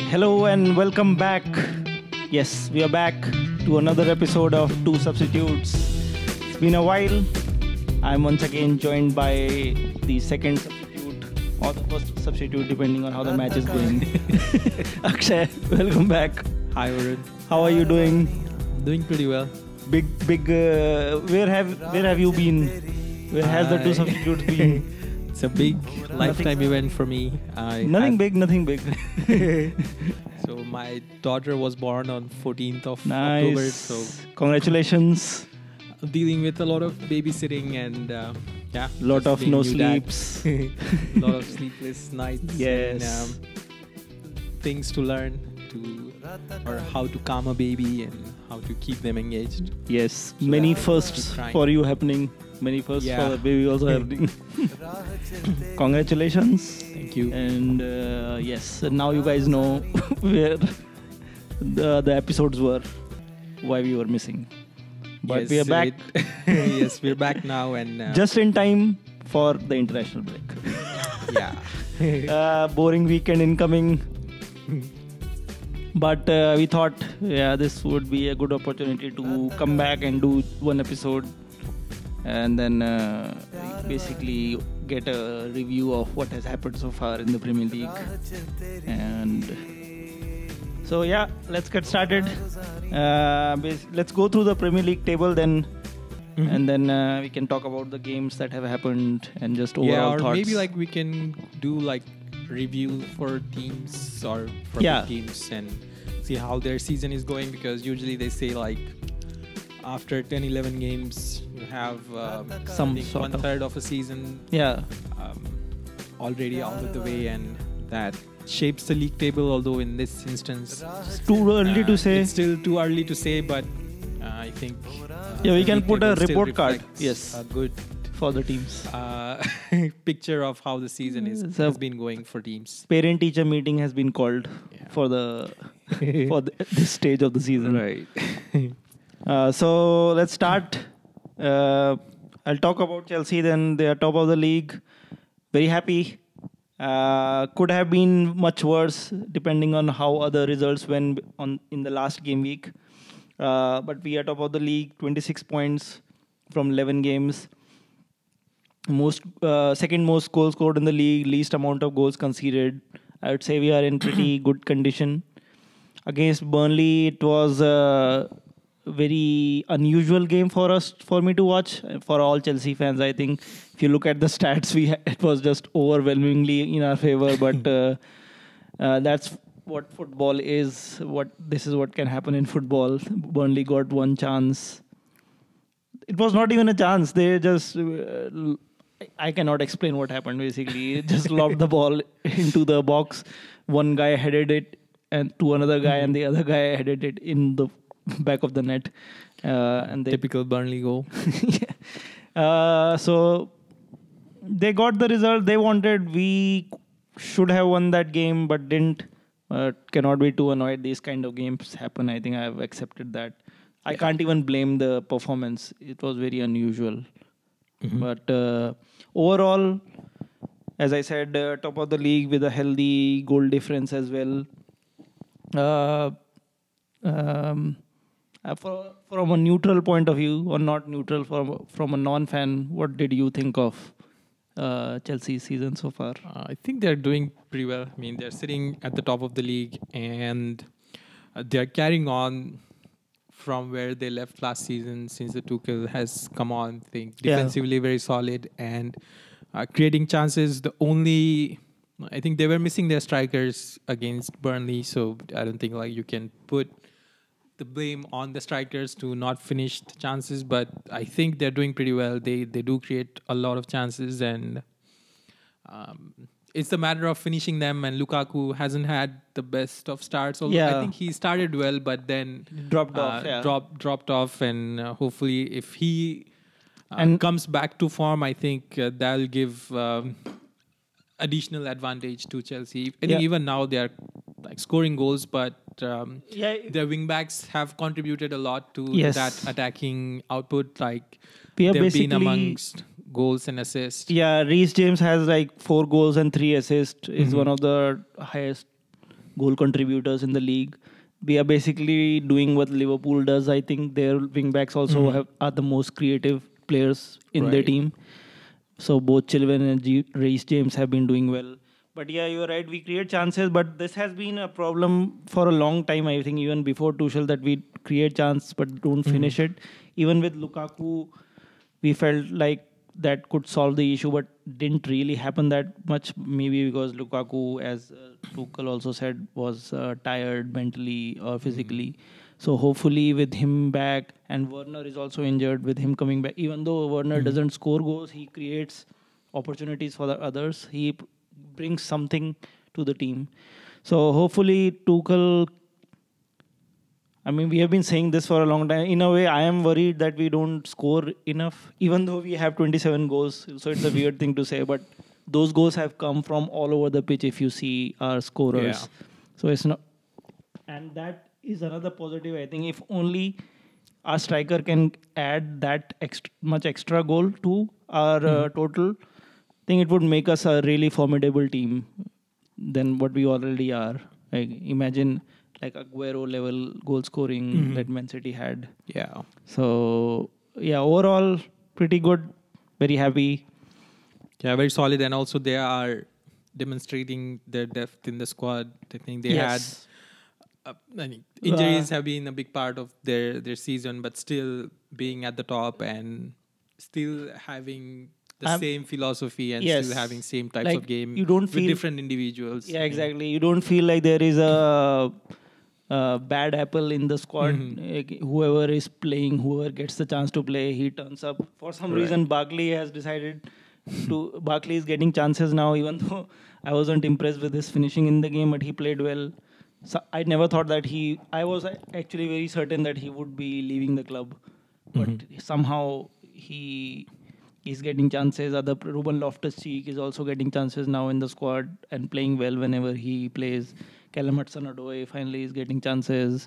Hello and welcome back. Yes, we are back to another episode of Two Substitutes. It's been a while. I'm once again joined by the second substitute or the first substitute, depending on how the match is going. Akshay, welcome back. Hi, Varun. How are you doing? Doing pretty well. Big. Where have you been? Where has the two substitutes been? It's a big lifetime event for me. Nothing big. So my daughter was born on 14th of Nice. October. So Congratulations. dealing with a lot of babysitting and Lot just of being no new dad. sleeps. A lot of sleepless nights. Yes. And, things to learn or how to calm a baby and how to keep them engaged. Yes, many firsts trying. for you happening. Many firsts Yeah. for the baby also happening. Congratulations. Thank you. And yes, now you guys know where the episodes were, why we were missing. But we are back Yes, we're back now and just in time for the international break. yeah. Boring weekend incoming. But we thought, this would be a good opportunity to come back and do one episode and then basically get a review of what has happened so far in the Premier League. And so, let's get started. Let's go through the Premier League table then. Mhm. And then we can talk about the games that have happened and just overall or thoughts. maybe we can do review for teams or for Yeah. the teams and see how their season is going, because usually they say after 10-11 games you have Some I think sort of- 1/3 of a season Yeah. already out of the way, and that shapes the league table, although in this instance It's too early to say. it's still too early to say, but I think Yeah, we the can league put a table still report card. reflects Yes. a good For the teams. picture of how the season So- has been going for teams. Parent-teacher meeting has been called Yeah. for this stage of the season. Right. So let's start. I'll talk about Chelsea. Then they are top of the league. Very happy. Could have been much worse depending on how other results went in the last game week. But we are top of the league, 26 points from 11 games. Second most goals scored in the league, least amount of goals conceded. I would say we are in pretty good condition. Against Burnley, it was a very unusual game for me to watch. For all Chelsea fans, I think if you look at the stats, it was just overwhelmingly in our favor. But that's what football is. This is what can happen in football. Burnley got one chance. It was not even a chance. They just I cannot explain what happened. Basically, just lobbed the ball into the box. One guy headed it and to another guy, and the other guy headed it in the back of the net. And they Typical Burnley goal. So they got the result they wanted. We should have won that game, but didn't. Cannot be too annoyed. These kind of games happen. I think I have accepted that. I can't even blame the performance. It was very unusual. Mhm. But overall, as I said, top of the league with a healthy goal difference as well. From a neutral point of view, or not neutral, from a non-fan, what did you think of Chelsea's season so far? I think they're doing pretty well. I mean, they're sitting at the top of the league, and they're carrying on from where they left last season, since the Tuchel has come on. I think Yeah. defensively very solid and creating chances. I think they were missing their strikers against Burnley, so I don't think you can put the blame on the strikers to not finish the chances. But I think they're doing pretty well. They do create a lot of chances, and it's a matter of finishing them. And Lukaku hasn't had the best of starts. Although Yeah. I think he started well, but then Dropped off, yeah. dropped off. And hopefully, if he And- comes back to form, I think that'll give additional advantage to Chelsea. I think Yeah. even now they are scoring goals, but Yeah, their wing backs have contributed a lot to Yes. that attacking output. we are They've been basically amongst goals and assists. Yeah, Reece James has 4 goals and 3 assists. Is Mhm. one of the highest goal contributors in the league. We are basically doing what Liverpool does. I think their wing backs also are the most creative players in their Right. team. So both Chilwell and Reece James have been doing well. But yeah, you're right. We create chances, but this has been a problem for a long time. I think even before Tuchel that we create chance but don't finish it. Even with Lukaku, we felt like that could solve the issue, but didn't really happen that much. Maybe because Lukaku, as Tuchel also said, was tired mentally or physically. So hopefully with him back, and Werner is also injured, with him coming back, even though Werner doesn't score goals, he creates opportunities for the others. He brings something to the team. So hopefully Tuchel, I mean, we have been saying this for a long time. In a way, I am worried that we don't score enough, even though we have 27 goals. So it's a weird thing to say, but those goals have come from all over the pitch if you see our scorers. Yeah. So it's not, and that is another positive. I think if only our striker can add that much extra goal to our total, I think it would make us a really formidable team than what we already are. Like imagine like Aguero level goal scoring that Man City had. Yeah. So yeah, overall pretty good. Very happy. Yeah, very solid. And also they are demonstrating their depth in the squad. I think they Yes. had I mean, injuries have been a big part of their season, but still being at the top and still having the same philosophy and yes. still having same types Like, of game you don't with feel- different individuals. Yeah, exactly. You don't feel like there is a bad apple in the squad. Like, whoever is playing, whoever gets the chance to play, he turns up. For some reason, Barkley has decided to. Barkley is getting chances now, even though I wasn't impressed with his finishing in the game, but he played well. So I never thought that he. I was actually very certain that he would be leaving the club, but somehow he is getting chances. Other Ruben Loftus-Cheek is also getting chances now in the squad and playing well whenever he plays. Callum Hudson-Odoi finally is getting chances.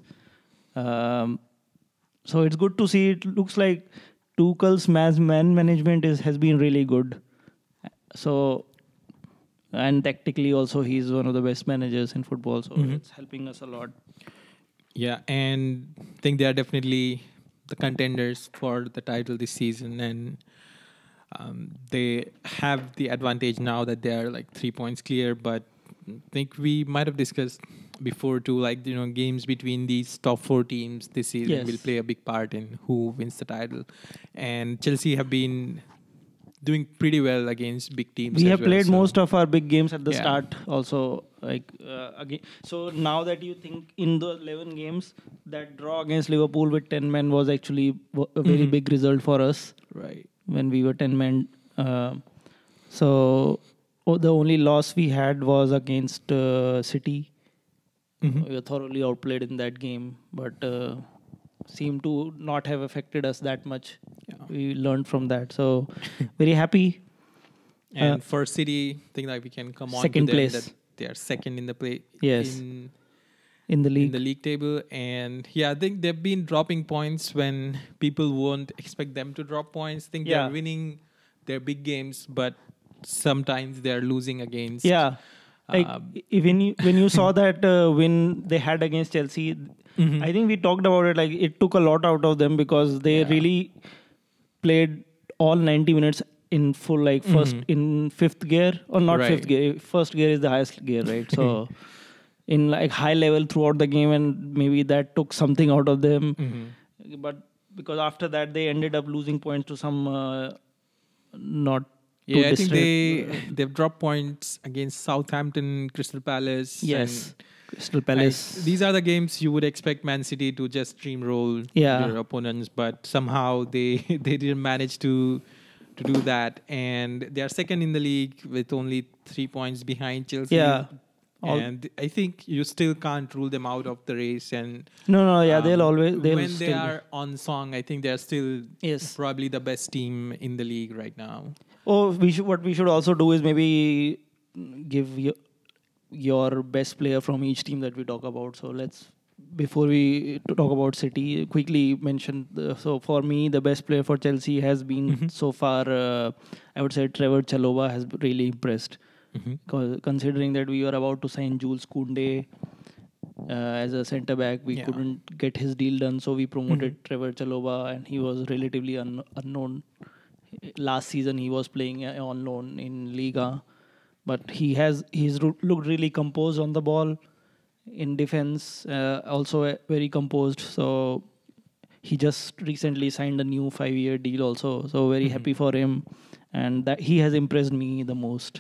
So it's good to see. It looks like Tuchel's man management has been really good. So, and tactically also he's one of the best managers in football. So it's helping us a lot. Yeah, and I think they are definitely the contenders for the title this season, and they have the advantage now that they are like 3 points clear. But I think we might have discussed before too, like games between these top 4 teams this season Yes. will play a big part in who wins the title. And Chelsea have been doing pretty well against big teams. We as have well, played so- most of our big games at the Yeah. start also, like again. So now that you think in the 11 games, that draw against Liverpool with 10 men was actually a very big result for us right. when we were 10 men. So the only loss we had was against City. We were thoroughly outplayed in that game, but seemed to not have affected us that much. Yeah. We learned from that. So very happy. And for City, I think like we can come on Second to them place. that they are second in the play Yes. in In the league. in the league table. And yeah, I think they've been dropping points when people won't expect them to drop points. I think Yeah. they're winning their big games, but sometimes they're losing against. Yeah. Like when you saw that win they had against Chelsea, I think we talked about it. Like it took a lot out of them because they really played all 90 minutes in full, like first in fifth gear or not Right. fifth gear. First gear is the highest gear, right? So in like high level throughout the game, and maybe that took something out of them. But because after that they ended up losing points to some not. too Yeah, I think distant- they've dropped points against Southampton, Crystal Palace. Yes, and Crystal Palace. these are the games you would expect Man City to just steamroll Yeah. their opponents, but somehow they they didn't manage to do that, and they are second in the league with only 3 points behind Chelsea. Yeah. And I think you still can't rule them out of the race. And No, yeah, they'll always they'll when they still are on song, I think they're still Yes. probably the best team in the league right now. Oh, what we should also do is maybe give your best player from each team that we talk about. So let's before we talk about City, quickly mention. So for me, the best player for Chelsea has been so far. I would say Trevor Chalobah has really impressed. Considering that we were about to sign Jules Koundé, as a centre back. We Yeah. couldn't get his deal done, so we promoted Trevor Chalobah, and he was relatively unknown. Last season, he was playing on loan in Liga, but looked really composed on the ball. In defense, also very composed. So he just recently signed a new 5-year deal also. So very happy for him, and that he has impressed me the most.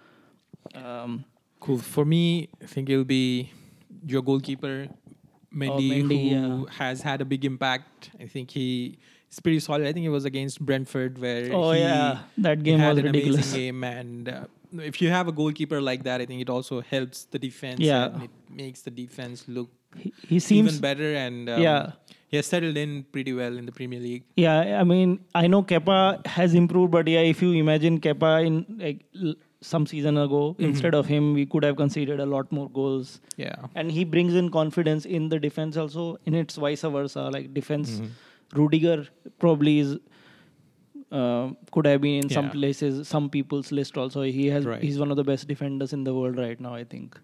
Cool. For me, I think it'll be your goalkeeper, Mendy, Mendy, who has had a big impact. I think he is pretty solid. I think it was against Brentford where That he game had was an ridiculous. amazing game. And if you have a goalkeeper like that, I think it also helps the defense Yeah. and it makes the defense look He seems even better. And he has settled in pretty well in the Premier League. Yeah, I mean, I know Kepa has improved, but yeah, if you imagine Kepa in some season ago, instead of him, we could have conceded a lot more goals. Yeah. And he brings in confidence in the defense also, and it's vice versa. Like defense, Rudiger probably is could have been in some Yeah. places, some people's list also. He's one of the best defenders in the world right now, I think.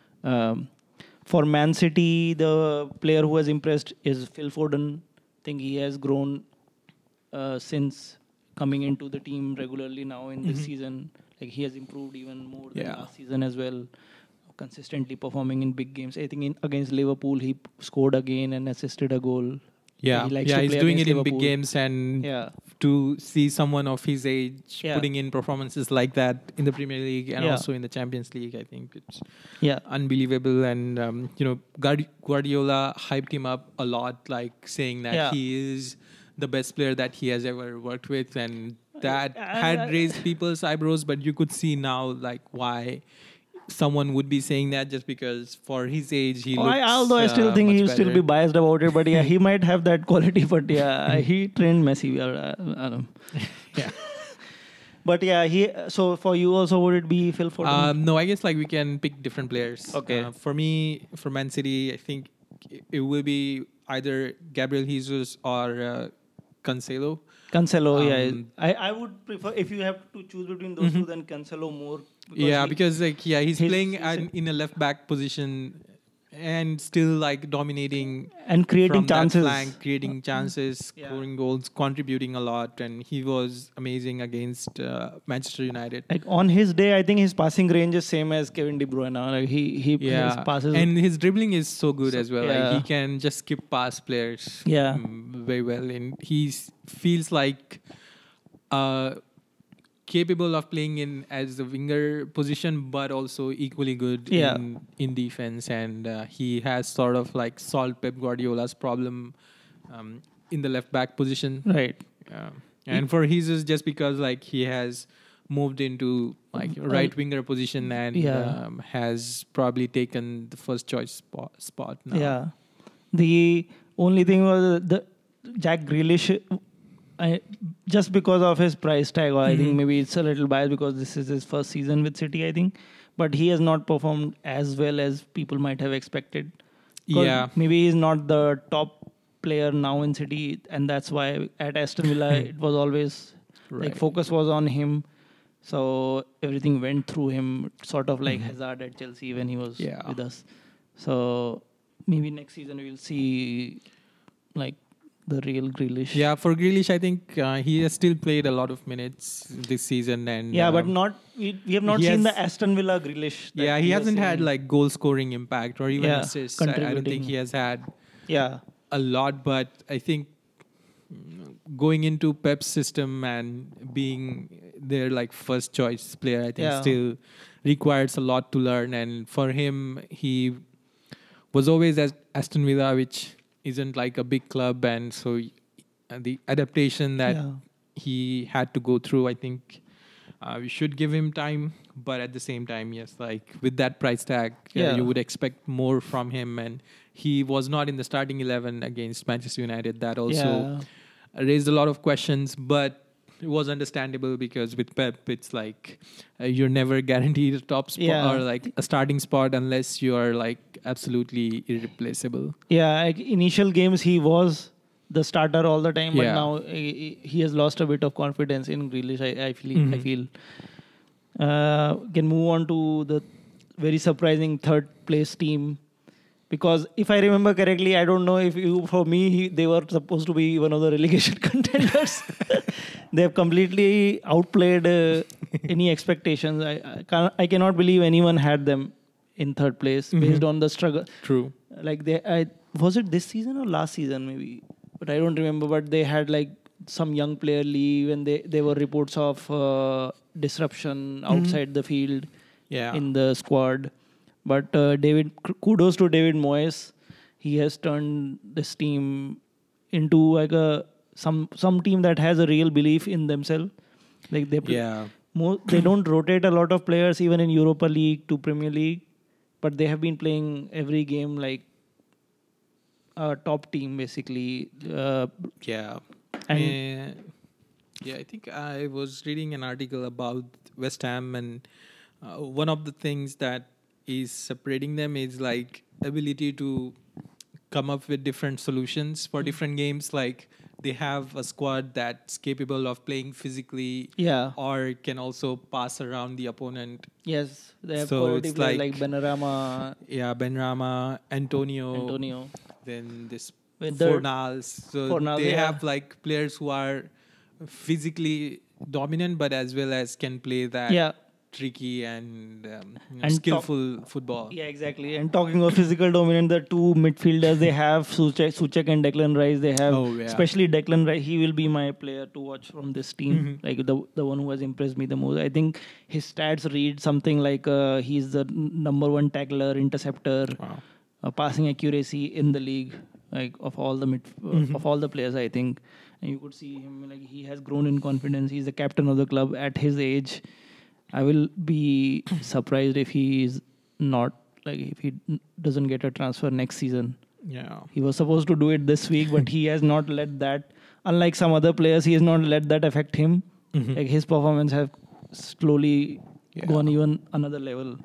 For Man City, the player who has impressed is Phil Foden. I think he has grown since coming into the team regularly now in this season. Like he has improved even more than last season as well. Consistently performing in big games. I think against Liverpool, he scored again and assisted a goal. Yeah, He likes to he's play doing against it in big Liverpool. games, and Yeah. to see someone of his age Yeah. putting in performances like that in the Premier League and Yeah. also in the Champions League, I think it's Yeah. unbelievable. And Guardiola hyped him up a lot, like saying that he is the best player that he has ever worked with, and that had raised people's eyebrows. But you could see now, like, why someone would be saying that, just because for his age he looks. Although I still think much he'll still better. be biased about it, but yeah, he might have that quality. But yeah, he trained Messi. I don't know. Yeah. But yeah, so for you also, would it be Phil Foden? No, I guess like we can pick different players. Okay. For me, for Man City, I think it will be either Gabriel Jesus or Cancelo. Cancelo, yeah. Um, I would prefer, if you have to choose between those two, then Cancelo more. Because he's he's- playing he's- in a left back position and still like dominating and creating from that chances. flank, creating chances, Yeah. scoring goals, contributing a lot, and he was amazing against Manchester United. Like on his day, I think his passing range is same as Kevin De Bruyne. Like he his passes. And his dribbling is so good as well. yeah. Like he can just skip past players Yeah. very well, and he feels like capable of playing in as a winger position, but also equally good Yeah. in defense. And he has sort of like solved Pep Guardiola's problem in the left back position. Right. And for his is just because like he has moved into like right winger position and Yeah. has probably taken the first choice spot now. Yeah. The only thing was the Jack Grealish. Just because of his price tag, or I think maybe it's a little biased because this is his first season with City, I think. But he has not performed as well as people might have expected. 'Cause Yeah. maybe he's not the top player now in City, and that's why at Aston Villa it was always like Right. focus was on him. So everything went through him, sort of like Hazard at Chelsea when he was Yeah. with us. So maybe next season we'll see like the real Grealish. Yeah, for Grealish, I think he has still played a lot of minutes this season, and Yeah, but not we have not he seen has- the Aston Villa Grealish. that yeah, he was hasn't had in. like goal scoring impact or even Yeah, assists. I don't think contributing. he has had Yeah, a lot, but I think going into Pep's system and being their like first choice player, I think Yeah. still requires a lot to learn. And for him, he was always at Aston Villa, which isn't like a big club, and so the adaptation that Yeah. he had to go through, I think we should give him time. But at the same time, yes, like with that price tag, Yeah. you would expect more from him, and he was not in the starting 11 against Manchester United. That also raised a lot of questions, but it was understandable because with Pep, it's like you're never guaranteed a top spot Yeah. or like a starting spot unless you are like absolutely irreplaceable. Yeah, like initial games he was the starter all the time, but Yeah. now he has lost a bit of confidence in Grealish. I feel. Can move on to the very surprising third place team. Because if I remember correctly, I don't know if for me, they were supposed to be one of the relegation contenders. They have completely outplayed any expectations. I cannot believe anyone had them in third place based on the struggle. True. Like was it this season or last season maybe? But I don't remember. But they had like some young player leave, and there were reports of disruption outside the field Yeah. in the squad. But kudos to David Moyes. He has turned this team into like some team that has a real belief in themselves. Like Yeah. they don't rotate a lot of players even in Europa League to Premier League, but they have been playing every game like a top team basically. Yeah. And Yeah, I think I was reading an article about West Ham, and one of the things that is separating them is like ability to come up with different solutions for different games. Like they have a squad that's capable of playing physically, yeah, or can also pass around the opponent. yes, they have So quality it's players like like Benrahma, Yeah, Benrahma, Antonio. then this With the Fornals. So Fornals, they yeah. have like players who are physically dominant, but as well as can play that Yeah. tricky and And skillful football. Yeah, exactly. And talking of physical dominant, the two midfielders they have, Suchek and Declan Rice, they have, Oh, yeah. especially Declan Rice, he will be my player to watch from this team. Like the one who has impressed me the most. I think his stats read something like he's the number one tackler, interceptor, Wow. passing accuracy in the league, like of all the of all the players, I think. And you could see him like he has grown in confidence. He's the captain of the club at his age. I will be surprised if he is not like if he doesn't get a transfer next season. Yeah. He was supposed to do it this week, but he has not let that. Unlike some other players, he has not let that affect him. Like his performance have slowly gone even another level.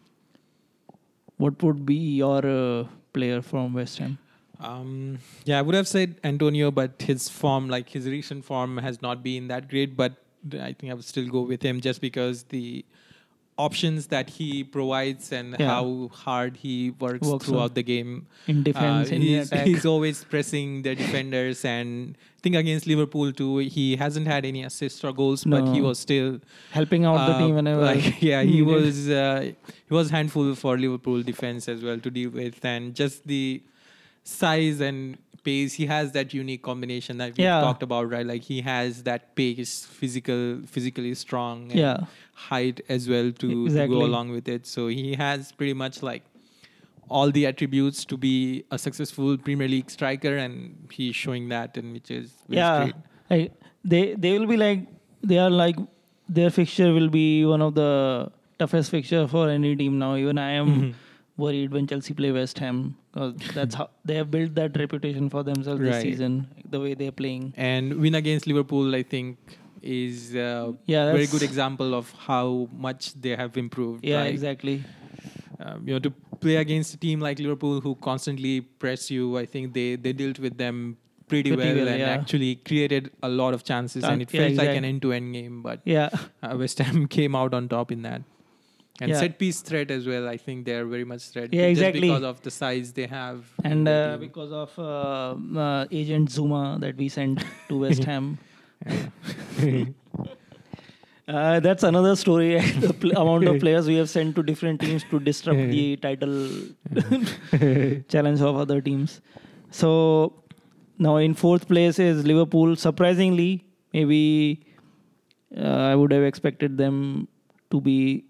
What would be your player from West Ham? Yeah, I would have said Antonio, but his form, like his recent form, has not been that great. But I think I would still go with him just because the options that he provides and Yeah. how hard he works Works throughout on. the game. In defense, in attack. He's always pressing the defenders, and I think against Liverpool too, he hasn't had any assists or goals, but he No. was still Helping out the team whenever. he needed. was handful for Liverpool defense as well to deal with, and just the size and pace. He has that unique combination that we Yeah. talked about, right? Like he has that pace, physically strong, and Yeah. height as well to Exactly. go along with it. So he has pretty much like all the attributes to be a successful Premier League striker, and he's showing that, and which is great. Like, they will be like they are like their fixture will be one of the toughest fixture for any team now. Even I am worried when Chelsea play West Ham because that's how they have built that reputation for themselves this Right. season. The way they're playing. And win against Liverpool, I think, is a Yeah, very that's- good example of how much they have improved. Yeah, Like, exactly. To play against a team like Liverpool who constantly press you, I think they dealt with them pretty well, and yeah. actually created a lot of chances, and it Yeah, felt like exact- an end-to-end game. But Yeah, West Ham came out on top in that. And Yeah. set piece threat as well. I think they are very much threat. Yeah, exactly. Just because of the size they have. in and the team. because of Agent Zuma that we sent to West Ham. That's another story. The amount of players we have sent to different teams to disrupt the title challenge of other teams. So now in fourth place is Liverpool. Surprisingly, maybe I would have expected them to be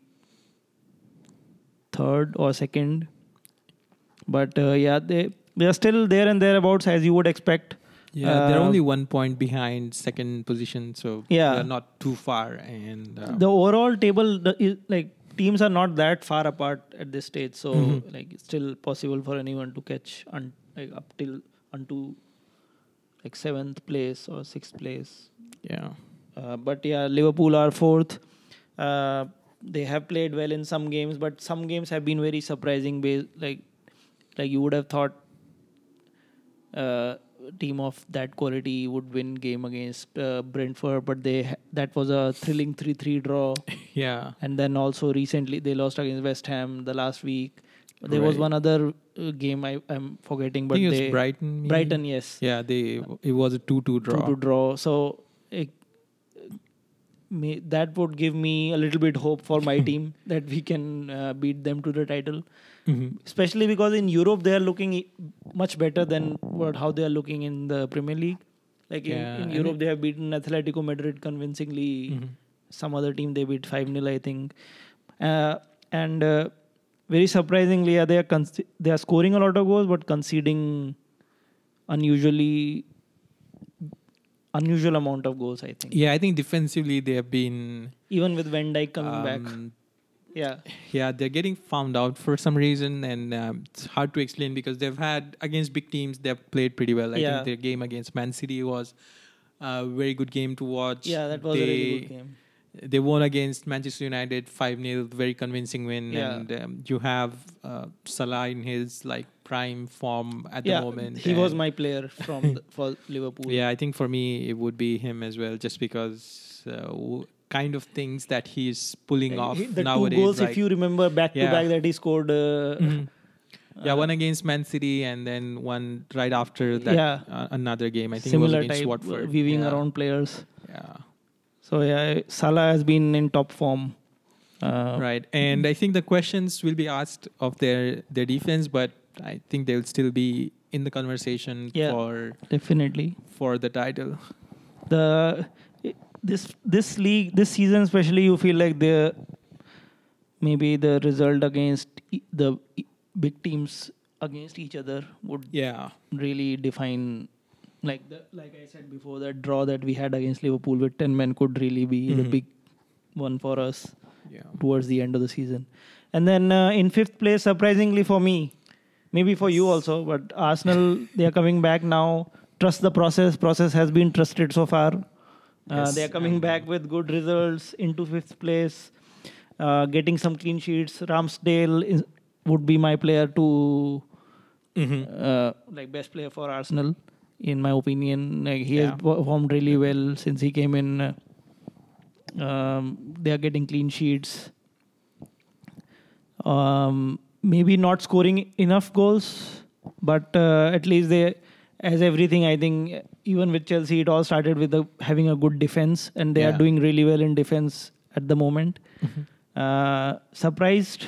third or second. But yeah, they are still there and thereabouts as you would expect. Yeah, they're only 1 point behind second position, so Yeah. they're not too far. And The overall table is like teams are not that far apart at this stage, so like it's still possible for anyone to catch like up till onto like seventh place or sixth place. yeah, But yeah, Liverpool are fourth. They have played well in some games, but some games have been very surprising. Like you would have thought team of that quality would win game against Brentford, but that was a thrilling 3-3 draw. yeah, And then also recently they lost against West Ham the last week. There was Right. one other game I'm forgetting, I but think it was they Brighton. maybe? Brighton, yes, Yeah, it was a 2-2 draw. 2 to draw. So that would give me a little bit hope for my team that we can beat them to the title. Mhm. Especially because in Europe they are looking much better than how they are looking in the Premier League. Like Yeah, in and Europe they have beaten Atletico Madrid convincingly. Mhm. Some other team they beat 5-0, I think. And very surprisingly, they are scoring a lot of goals but conceding unusually unusual amount of goals, I think. Yeah, I think defensively they have been. Even with Van Dijk coming back. Yeah. Yeah, they're getting found out for some reason, and it's hard to explain because they've had against big teams they've played pretty well. I Yeah. think their game against Man City was a very good game to watch. Yeah, that was a really good game. They won against Manchester United 5-0, very convincing win. Yeah. And you have Salah in his like prime form at Yeah, the moment. he was and- my player from for Liverpool. Yeah, I think for me it would be him as well, just because kind of things that he's pulling off The nowadays. 2 goals, like- if you remember, back to Yeah. back that he scored. Mhm. Yeah, one against Man City and then one right after that. Yeah. Another game. I think Similar it was against type, Watford. weaving yeah. around players. Yeah. So yeah, Salah has been in top form. Right, and I think the questions will be asked of their defense, but I think they'll still be in the conversation Yeah. Definitely. for the title. This league, this season especially, you feel like maybe the result against the big teams against each other would Yeah, really define. Like I said before, that draw that we had against Liverpool with 10 men could really be the Mhm. big one for us yeah, towards the end of the season. And then in 5th place, surprisingly for me, maybe for you also, but Arsenal, they are coming back now. Trust the process. Process has been trusted so far. Yes. They are coming back with good results into 5th place, getting some clean sheets. Ramsdale would be my player to like best player for Arsenal, in my opinion. Like he has Yeah. performed really well since he came in. They are getting clean sheets. Maybe not scoring enough goals, but at least they, as everything, I think, even with Chelsea, it all started with having a good defense, and they are Yeah. doing really well in defense at the moment. Surprised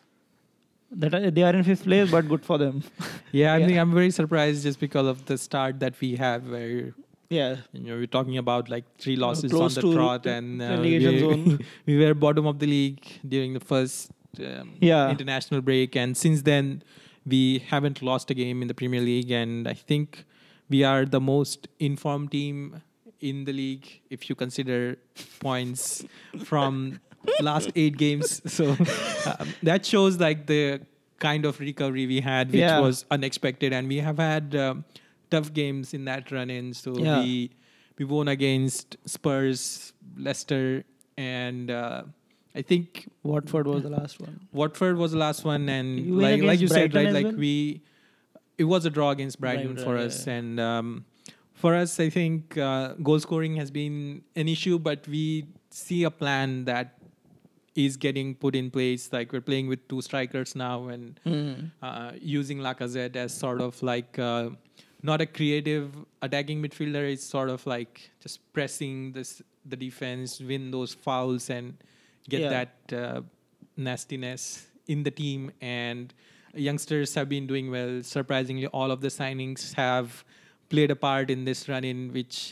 that they are in 5th place, but good for them. yeah. I Yeah. think I'm very surprised just because of the start that we have, where Yeah. we're talking about like 3 losses Close on the to trot, and relegation zone. we were bottom of the league during the first Yeah. international break, and since then we haven't lost a game in the Premier League, and I think we are the most informed team in the league if you consider points from last 8 games. So that shows like the kind of recovery we had, which Yeah. was unexpected, and we have had tough games in that run-in. So Yeah. we won against Spurs, Leicester, and I think Watford was the last one. Watford was the last one, and You win like against you said, Brighton right? as Like well? it was a draw against Brighton Brighton, for yeah, us, yeah. and for us, I think goal scoring has been an issue, but we see a plan that is getting put in place. Like we're playing with 2 strikers now, and using Lacazette as sort of like not a creative attacking midfielder. It's sort of like just pressing the defense, win those fouls, and get Yeah. that nastiness in the team. And youngsters have been doing well. Surprisingly, all of the signings have played a part in this run-in, which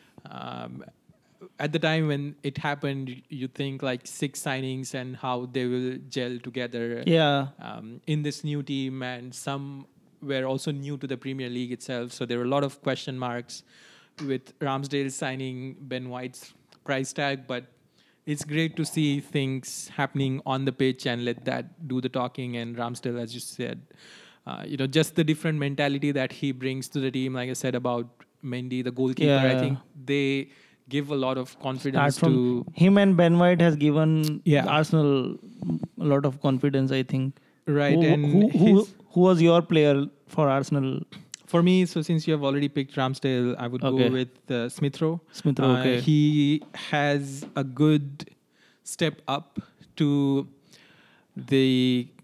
at the time when it happened, you think like 6 signings and how they will gel together Yeah. in this new team, and some were also new to the Premier League itself. So there were a lot of question marks with Ramsdale signing Ben White's price tag, but it's great to see things happening on the pitch and let that do the talking. And Ramsdale, as you said, just the different mentality that he brings to the team. Like I said about Mendy, the goalkeeper, I Yeah. think they give a lot of Start confidence from to. him, and Ben White has given Yeah. Arsenal a lot of confidence, I think. Right, Who, and who, who, his- who was your player for Arsenal? For me, so since you have already picked Ramsdale, I would Okay. go with Smith Rowe. Smith Rowe, okay. He has a good step up to the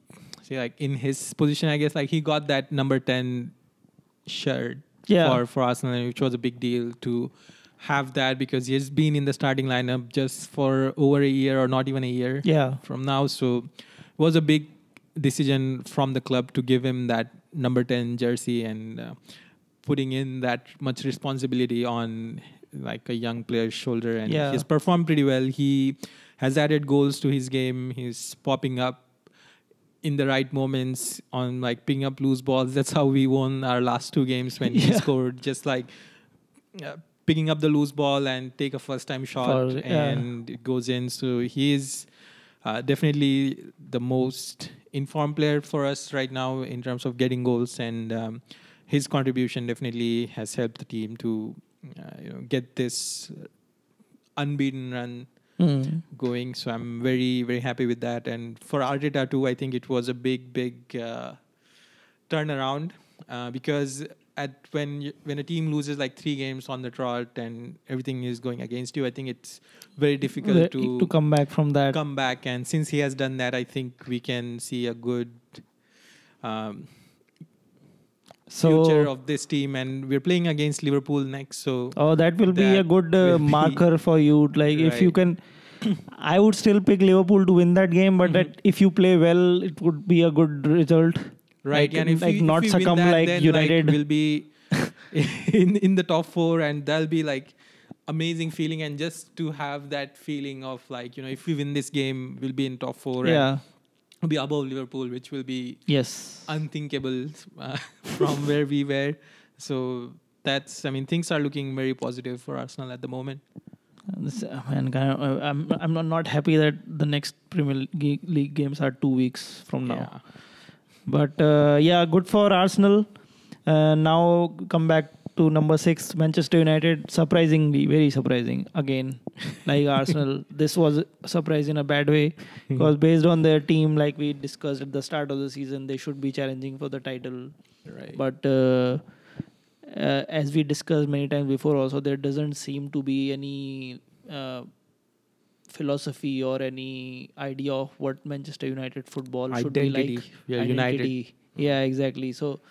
say like in his position, I guess like he got that number 10 shirt Yeah. for Arsenal, which was a big deal to have that because he has been in the starting lineup just for over a year or not even a year Yeah. from now. So it was a big decision from the club to give him that number 10 jersey and putting in that much responsibility on like a young player's shoulder. And Yeah. he's performed pretty well. He has added goals to his game. He's popping up in the right moments on like picking up loose balls. That's how we won our last two games when he Yeah. scored, just like picking up the loose ball and take a first time shot and it goes in. So he is definitely the most informed player for us right now in terms of getting goals, and his contribution definitely has helped the team to get this unbeaten run going. So I'm very, very happy with that. And for Arteta too, I think it was a big, big turnaround because when a team loses like 3 games on the trot and everything is going against you, I think it's very difficult to come back from that. Come back. And since he has done that, I think we can see a good future of this team. And we're playing against Liverpool next, so that will be a good marker for you. Like if you can, I would still pick Liverpool to win that game, but that if you play well, it would be a good result. Right, like, and if like you, not if you succumb win that, like then United like, will be in the top 4, and that'll be like amazing feeling. And just to have that feeling of like, if we win this game, we'll be in top 4 and be above Liverpool, which will be unthinkable from where we were. So things are looking very positive for Arsenal at the moment. I'm not happy that the next Premier League games are 2 weeks from now. Yeah. But good for Arsenal. Now come back to number 6, Manchester United. Surprisingly, very surprising. Again, like Arsenal, this was a surprise in a bad way. Because based on their team, like we discussed at the start of the season, they should be challenging for the title. Right. But as we discussed many times before also, there doesn't seem to be any philosophy or any idea of what Manchester United football should be like. Yeah, United. Yeah, exactly. So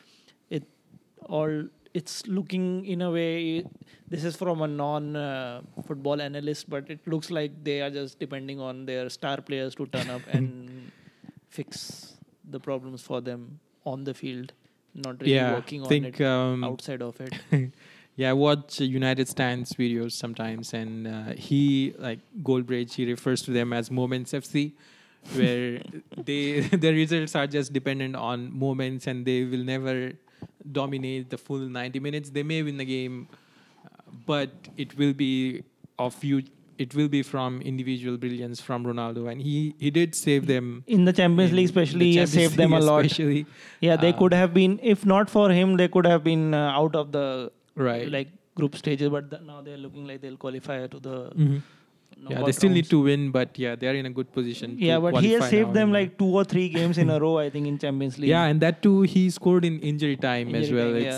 it's looking in a way, this is from a non-football analyst, but it looks like they are just depending on their star players to turn up and fix the problems for them on the field, not really working on it outside of it. Yeah, I watch United Stands videos sometimes, and Goldbridge, he refers to them as Moments FC, where their results are just dependent on moments, and they will never dominate the full 90 minutes. They may win the game, but it will be from individual brilliance from Ronaldo, and he did save them in the Champions League, especially. He saved them a lot. Yeah, they could have been, if not for him, they could have been out of the group stages. But now they're looking like they'll qualify to the. Yeah, they still need to win, but they're in a good position. Yeah, but he has saved them like 2 or 3 games in a row, I think, in Champions League. Yeah, and that too, he scored in injury time as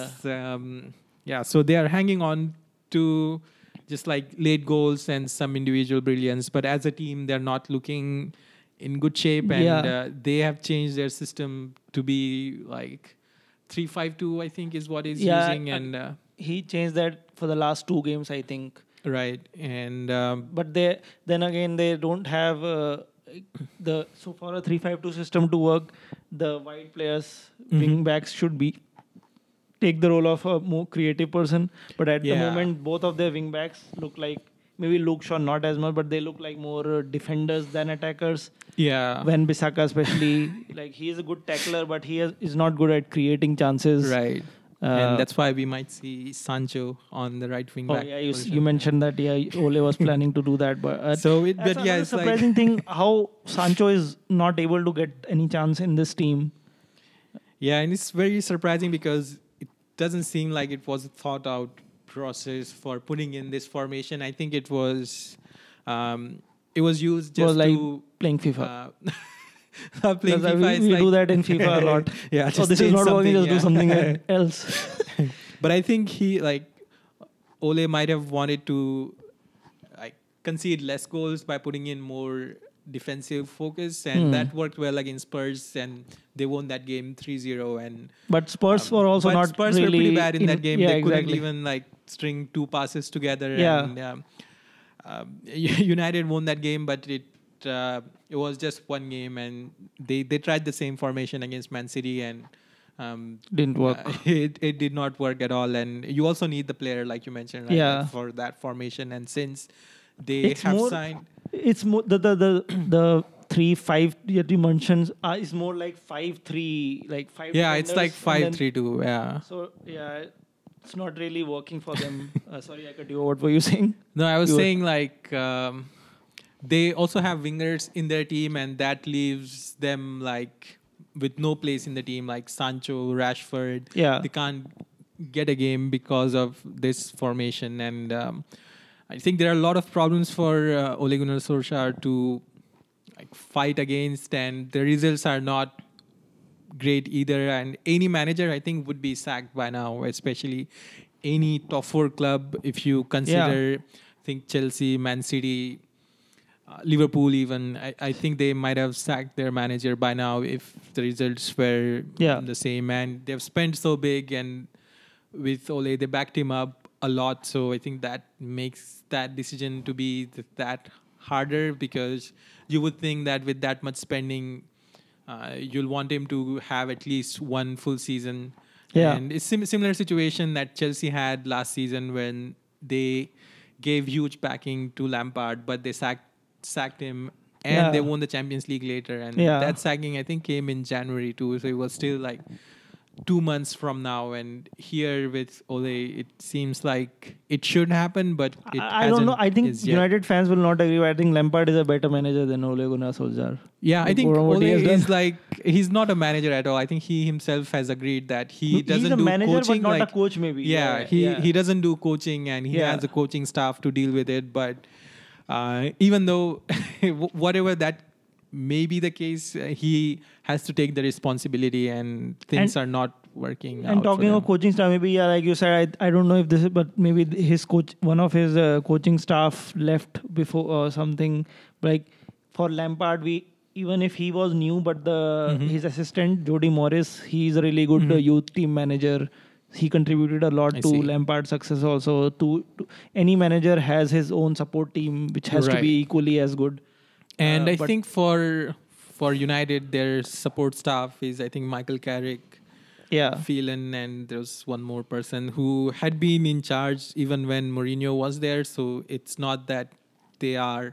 well. So they are hanging on to just like late goals and some individual brilliance, but as a team, they're not looking in good shape, and they have changed their system to be like 3-5-2, I think, is what he's using, and he changed that for the last 2 games, I think. Right, and but they don't have so for a 3-5-2 system to work, the wide players, wing backs should take the role of a more creative person. But at the moment, both of their wing backs look like, maybe Luke Shaw not as much, but they look like more defenders than attackers. Yeah, when Bissaka especially, like he is a good tackler, but he is not good at creating chances. Right. And that's why we might see Sancho on the right wing back. Oh, yeah, you mentioned that. Yeah, Ole was planning to do that, but it's a surprising thing how Sancho is not able to get any chance in this team. Yeah, and it's very surprising because it doesn't seem like it was a thought out process for putting in this formation. I think it was used just to playing FIFA. Playing FIFA, we do that in FIFA a lot. Yeah, so this is not working, just do something else. But I think Ole might have wanted to concede less goals by putting in more defensive focus, and that worked well against Spurs, and they won that game 3-0. And But Spurs were also but not Spurs really were pretty bad in that game. Yeah, They couldn't exactly. even like string two passes together. Yeah. And United won that game, but it was just one game, and they tried the same formation against Man City, and Didn't work. it did not work at all. And you also need the player, like you mentioned, right, Yeah. like, for that formation. And since they It's have more- signed, It's more the 3-5 that you mentioned is more like 5-3, like five. yeah, it's like defenders, and 5-3-2. Yeah. then- So yeah, it's not really working for them. Sorry, I cut you. What were you saying? No, I was You were- saying like they also have wingers in their team, and that leaves them like with no place in the team, like Sancho, Rashford. Yeah. They can't get a game because of this formation, and I think there are a lot of problems for Ole Gunnar Solskjaer to like fight against, and the results are not great either. And any manager, I think, would be sacked by now, especially any top four club. If you consider, I think Chelsea, Man City, Liverpool, even, I think they might have sacked their manager by now if the results were Yeah. the same. And they've spent so big, and with Ole, they backed him up a lot. So I think that makes that decision to be that harder, because you would think that with that much spending, you'll want him to have at least one full season. Yeah. And it's similar situation that Chelsea had last season when they gave huge backing to Lampard, but they sacked him, and Yeah. they won the Champions League later. And Yeah. that sacking, I think, came in January too. So it was still like 2 months from now. And here with Ole, it seems like it should happen, but it I don't know. hasn't I think as yet. United fans will not agree. But I think Lampard is a better manager than Ole Gunnar Solskjaer. Yeah, I Like, think what Ole he has is done. like, he's not a manager at all. I think he himself has agreed that he doesn't He's a do manager, coaching. but not like, a coach. Maybe. yeah, he doesn't do coaching, and he Yeah. has a coaching staff to deal with it. But even though whatever that may be the case, he has to take the responsibility, and things are not working out And for talking them. of coaching staff, maybe yeah, like you said, I don't know if this is, but maybe his coach, one of his coaching staff left before or something. Like for Lampard, even if he was new, but his assistant Jody Morris, he's a really good youth team manager. He contributed a lot I to see. Lampard's success. Also, to any manager has his own support team, which has to Right. be equally as good. And I but- think for United, their support staff is, I think, Michael Carrick, Yeah, Phelan, and there's one more person who had been in charge even when Mourinho was there. So it's not that they are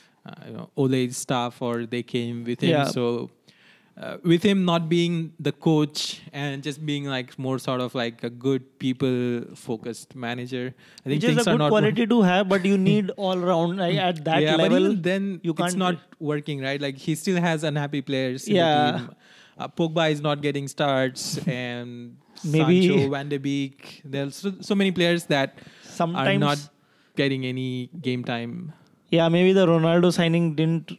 Ole's staff or they came with him. Yeah. So with him not being the coach and just being like more sort of like a good people-focused manager, I think which is things a are good not quality to have, but you need all around like, at that yeah, level. but even then you can't. it's not working, right? Like he still has unhappy players in Yeah. the team. Pogba is not getting starts, and Maybe- Sancho, Van de Beek. There's so many players that are Sometimes, not getting any game time. yeah, maybe the Ronaldo signing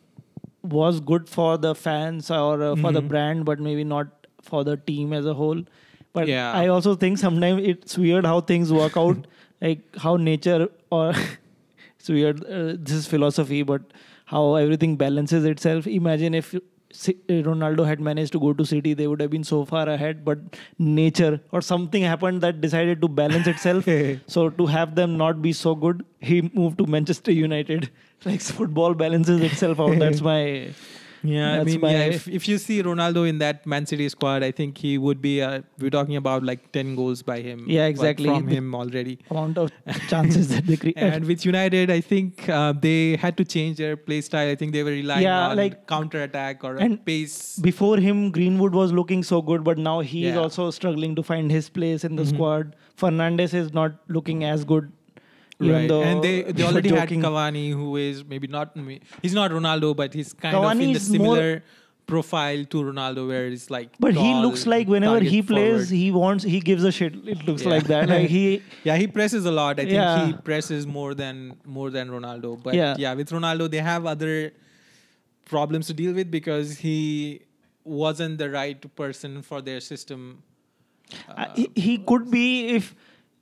was good for the fans or for the brand, but maybe not for the team as a whole. But Yeah. I also think sometimes it's weird how things work out, like how nature or it's weird. This is philosophy, but how everything balances itself. Imagine if Ronaldo had managed to go to City, they would have been so far ahead. But nature or something happened that decided to balance itself. So to have them not be so good, he moved to Manchester United. Like football balances itself out. That's my Yeah, I That's mean, my- yeah, if you see Ronaldo in that Man City squad, I think he would be. We're talking about like 10 goals by him. Yeah, like, exactly. from him already. amount of chances that they create. And with United, I think they had to change their play style. I think they were relying Yeah, on like- counter attack or and pace. Before him, Greenwood was looking so good, but now he is Yeah. also struggling to find his place in the squad. Fernandes is not looking as good. Even Right. though And they we were already had joking. Cavani, who is maybe not. He's not Ronaldo, but he's kind of Cavani in the is more- similar profile to Ronaldo, where it's like. But he tall, looks like whenever target he plays, forward. he gives a shit. It looks Yeah. like that. Like he, Yeah, he presses a lot. I think Yeah. he presses more than Ronaldo. But Yeah. yeah, with Ronaldo, they have other problems to deal with because he wasn't the right person for their system. he could be if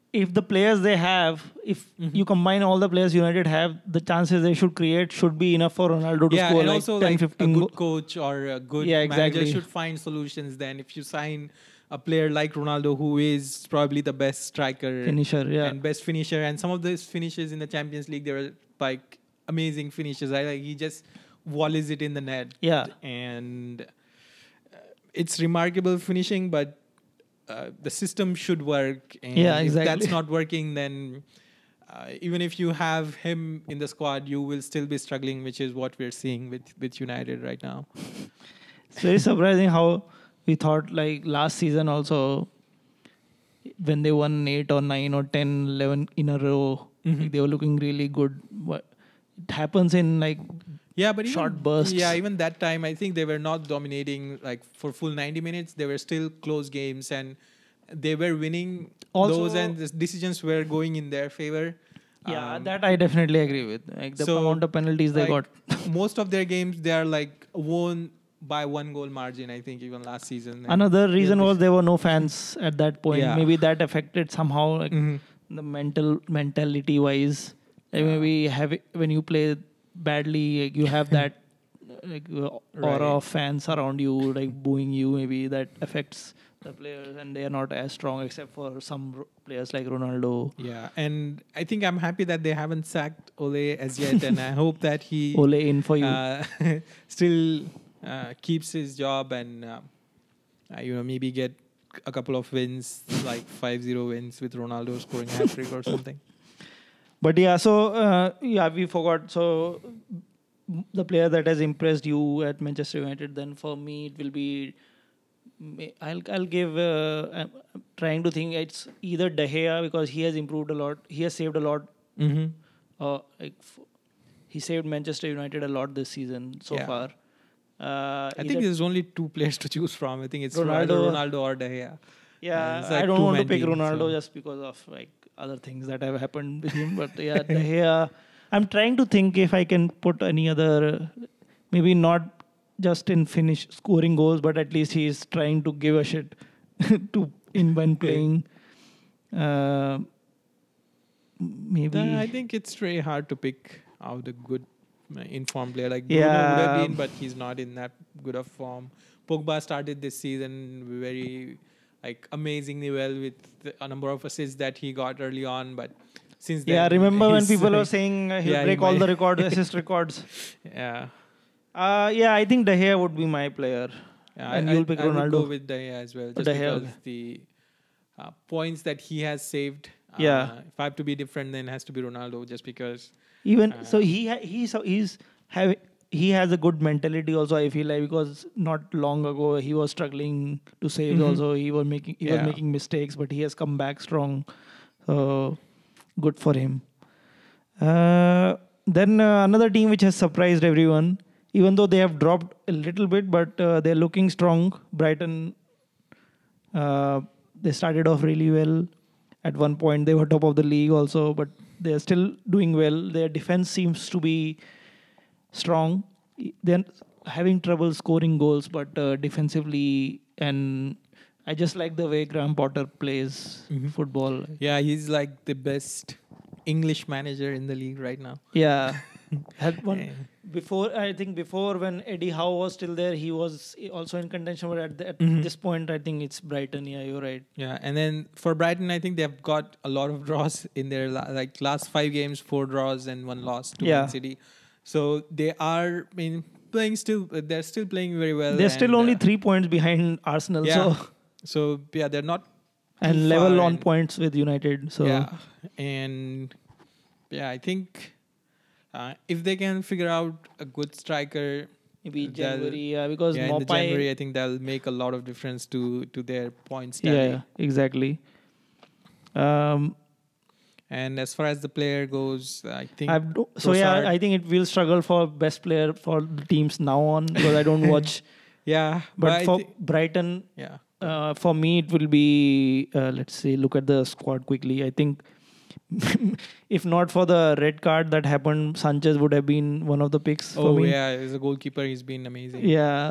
if the players they have, if you combine all the players United have, the chances they should create should be enough for Ronaldo to Yeah, score and like also 10, like a 15 good coach or a good Yeah, manager exactly. should find solutions. Then, if you sign a player like Ronaldo, who is probably the best striker finisher. Yeah, and best finisher, and some of those finishes in the Champions League, they were like amazing finishes. Right? Like he just volleys it in the net. Yeah. And it's remarkable finishing, but the system should work. And Yeah, if that's exactly. not working, then even if you have him in the squad, you will still be struggling, which is what we're seeing with United right now. it's very surprising how we thought like last season also when they won 8 or 9 or 10, 11 in a row, like, they were looking really good. But it happens in like Yeah, but short bursts. Yeah, even that time, I think they were not dominating like for full 90 minutes. They were still close games, and they were winning Also- those, and the decisions were going in their favor. Yeah, that I definitely agree with. Like the so, amount of penalties they like, got. most of their games, they are like won by 1 goal margin. I think even last season. And Another reason this- was there were no fans at that point. Yeah. Maybe that affected somehow like, Mhm. the mentality wise. Like maybe when you play badly, like you have that aura Right. of fans around you, like booing you. Maybe that affects the players, and they are not as strong except for some players like Ronaldo. Yeah, and I think I'm happy that they haven't sacked Ole as yet, and I hope that he Ole in for you. still keeps his job and maybe get a couple of wins, like 5-0 wins with Ronaldo scoring a hat trick or something. But yeah, so we forgot. So the player that has impressed you at Manchester United, then for me it will be. I'll give. I'm trying to think. It's either De Gea because he has improved a lot. He has saved a lot. Mm-hmm. He saved Manchester United a lot this season so Yeah. far. I think there's only 2 players to choose from. I think it's Ronaldo. Ronaldo or De Gea. Yeah, It's like I don't want to two-man pick team, Ronaldo so- just because of like other things that have happened with him. But yeah, De Gea. I'm trying to think if I can put any other, maybe not just in finish scoring goals, but at least he is trying to give a shit to in when playing. Maybe I think it's very hard to pick out a good informed player like Bruno Yeah. would have been, but he's not in that good of form. Pogba started this season very amazingly well with a number of assists that he got early on, but since then, yeah. Remember when he's- people were saying he'll Yeah, he break all the might. records, assist records? yeah, Yeah, I think De Gea would be my player. yeah, And you'll pick I would Ronaldo? go with De Gea as well, just De Gea, because the points that he has saved. Yeah. If I have to be different, then it has to be Ronaldo, just because. Even so, he has a good mentality also. I feel like because not long ago he was struggling to save. Mhm. Also, he was Yeah. making mistakes, but he has come back strong. So good for him. Then another team which has surprised everyone, even though they have dropped a little bit, but they're looking strong. Brighton. They started off really well. At one point, they were top of the league also, but they're still doing well. Their defense seems to be strong. They're having trouble scoring goals, but defensively, and I just like the way Graham Potter plays Mhm. football. Yeah, he's like the best English manager in the league right now. Yeah. Had one Yeah. before when Eddie Howe was still there, he was also in contention. But at Mhm. this point, I think it's Brighton. Yeah, you're right. Yeah, and then for Brighton, I think they've got a lot of draws in their last 5 games, 4 draws and 1 loss to Yeah. Man City. So they are, playing still. They're still playing very well. They're still and, only 3 points behind Arsenal. Yeah. So So yeah, they're not. and too level far on and- points with United. So Yeah, and yeah, I think if they can figure out a good striker, maybe they'll- January. Yeah, because in the Mopai. January, I think that'll make a lot of difference to their points tally. Yeah, exactly. And as far as the player goes, I think So yeah, Trossard- I think it will struggle for best player for the teams now on because I don't watch. yeah, But I for thi- Brighton, yeah, for me it will be let's say look at the squad quickly. I think if not for the red card that happened, Sanchez would have been one of the picks for oh me. yeah, as a goalkeeper, he's been amazing. Yeah,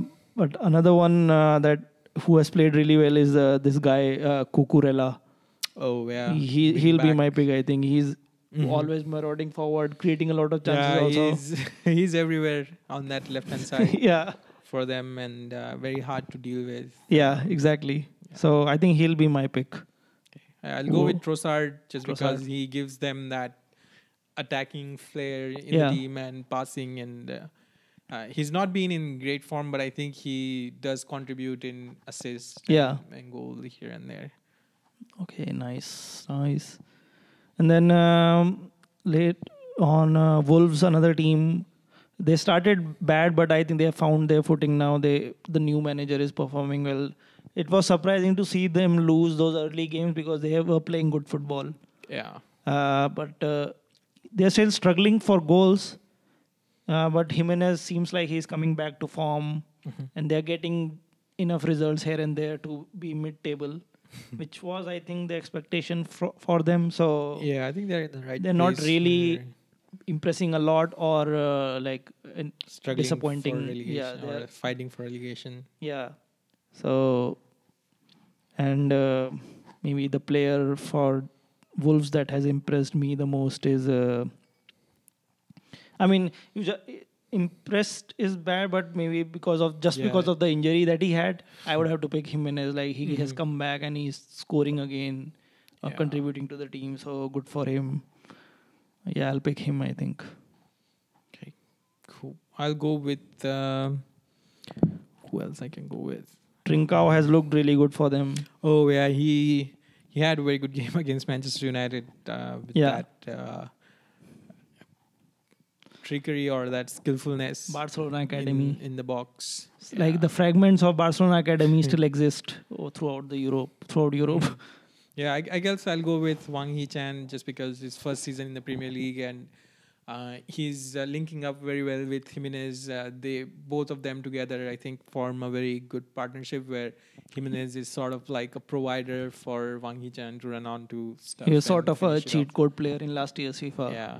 but another one that who has played really well is this guy Cucurella. Oh yeah, He'll be wing my back. pick. I think he's Mhm. always marauding forward, creating a lot of chances Yeah, also. he's everywhere on that left hand side Yeah, for them, and very hard to deal with. yeah, exactly. Yeah. So I think he'll be my pick. I'll go with Whoa, Trossard just because Trossard. he gives them that attacking flair in the Yeah, team and passing, and he's not been in great form, but I think he does contribute in assists yeah. and goal here and there. Okay, nice, nice. And then late on, Wolves, another team. They started bad, but I think they have found their footing now. The new manager is performing well. It was surprising to see them lose those early games because they were playing good football. Yeah. But they're still struggling for goals. But Jimenez seems like he's coming back to form, Mhm. and they're getting enough results here and there to be mid-table, which was, I think, the expectation for them. So Yeah, I think they're in the right they're not place really where impressing a lot or struggling for disappointing. Yeah, relegation or they're fighting for relegation. yeah. So and maybe the player for Wolves that has impressed me the most is. I mean, impressed is bad, but maybe because Yeah. of the injury that he had, I would have to pick Jimenez. Like he has Mhm. come back and he's scoring again, Yeah. contributing to the team. So good for him. Yeah, I'll pick him. I think. Okay. Cool. I'll go with who else I can go with? Trincao has looked really good for them. Oh yeah, he had a very good game against Manchester United with Yeah, that trickery or that skillfulness Barcelona Academy. in the box. Like the fragments of Barcelona Academy still exist throughout Europe. Mhm. Yeah, I guess I'll go with Wang Hee-chan just because his first season in the Premier League and he's linking up very well with Jimenez. They both of them together, I think, form a very good partnership where Jimenez is sort of like a provider for Wang Hee-chan to run on to stuff He was sort and of a finish it off. cheat code player in last year's FIFA. Yeah.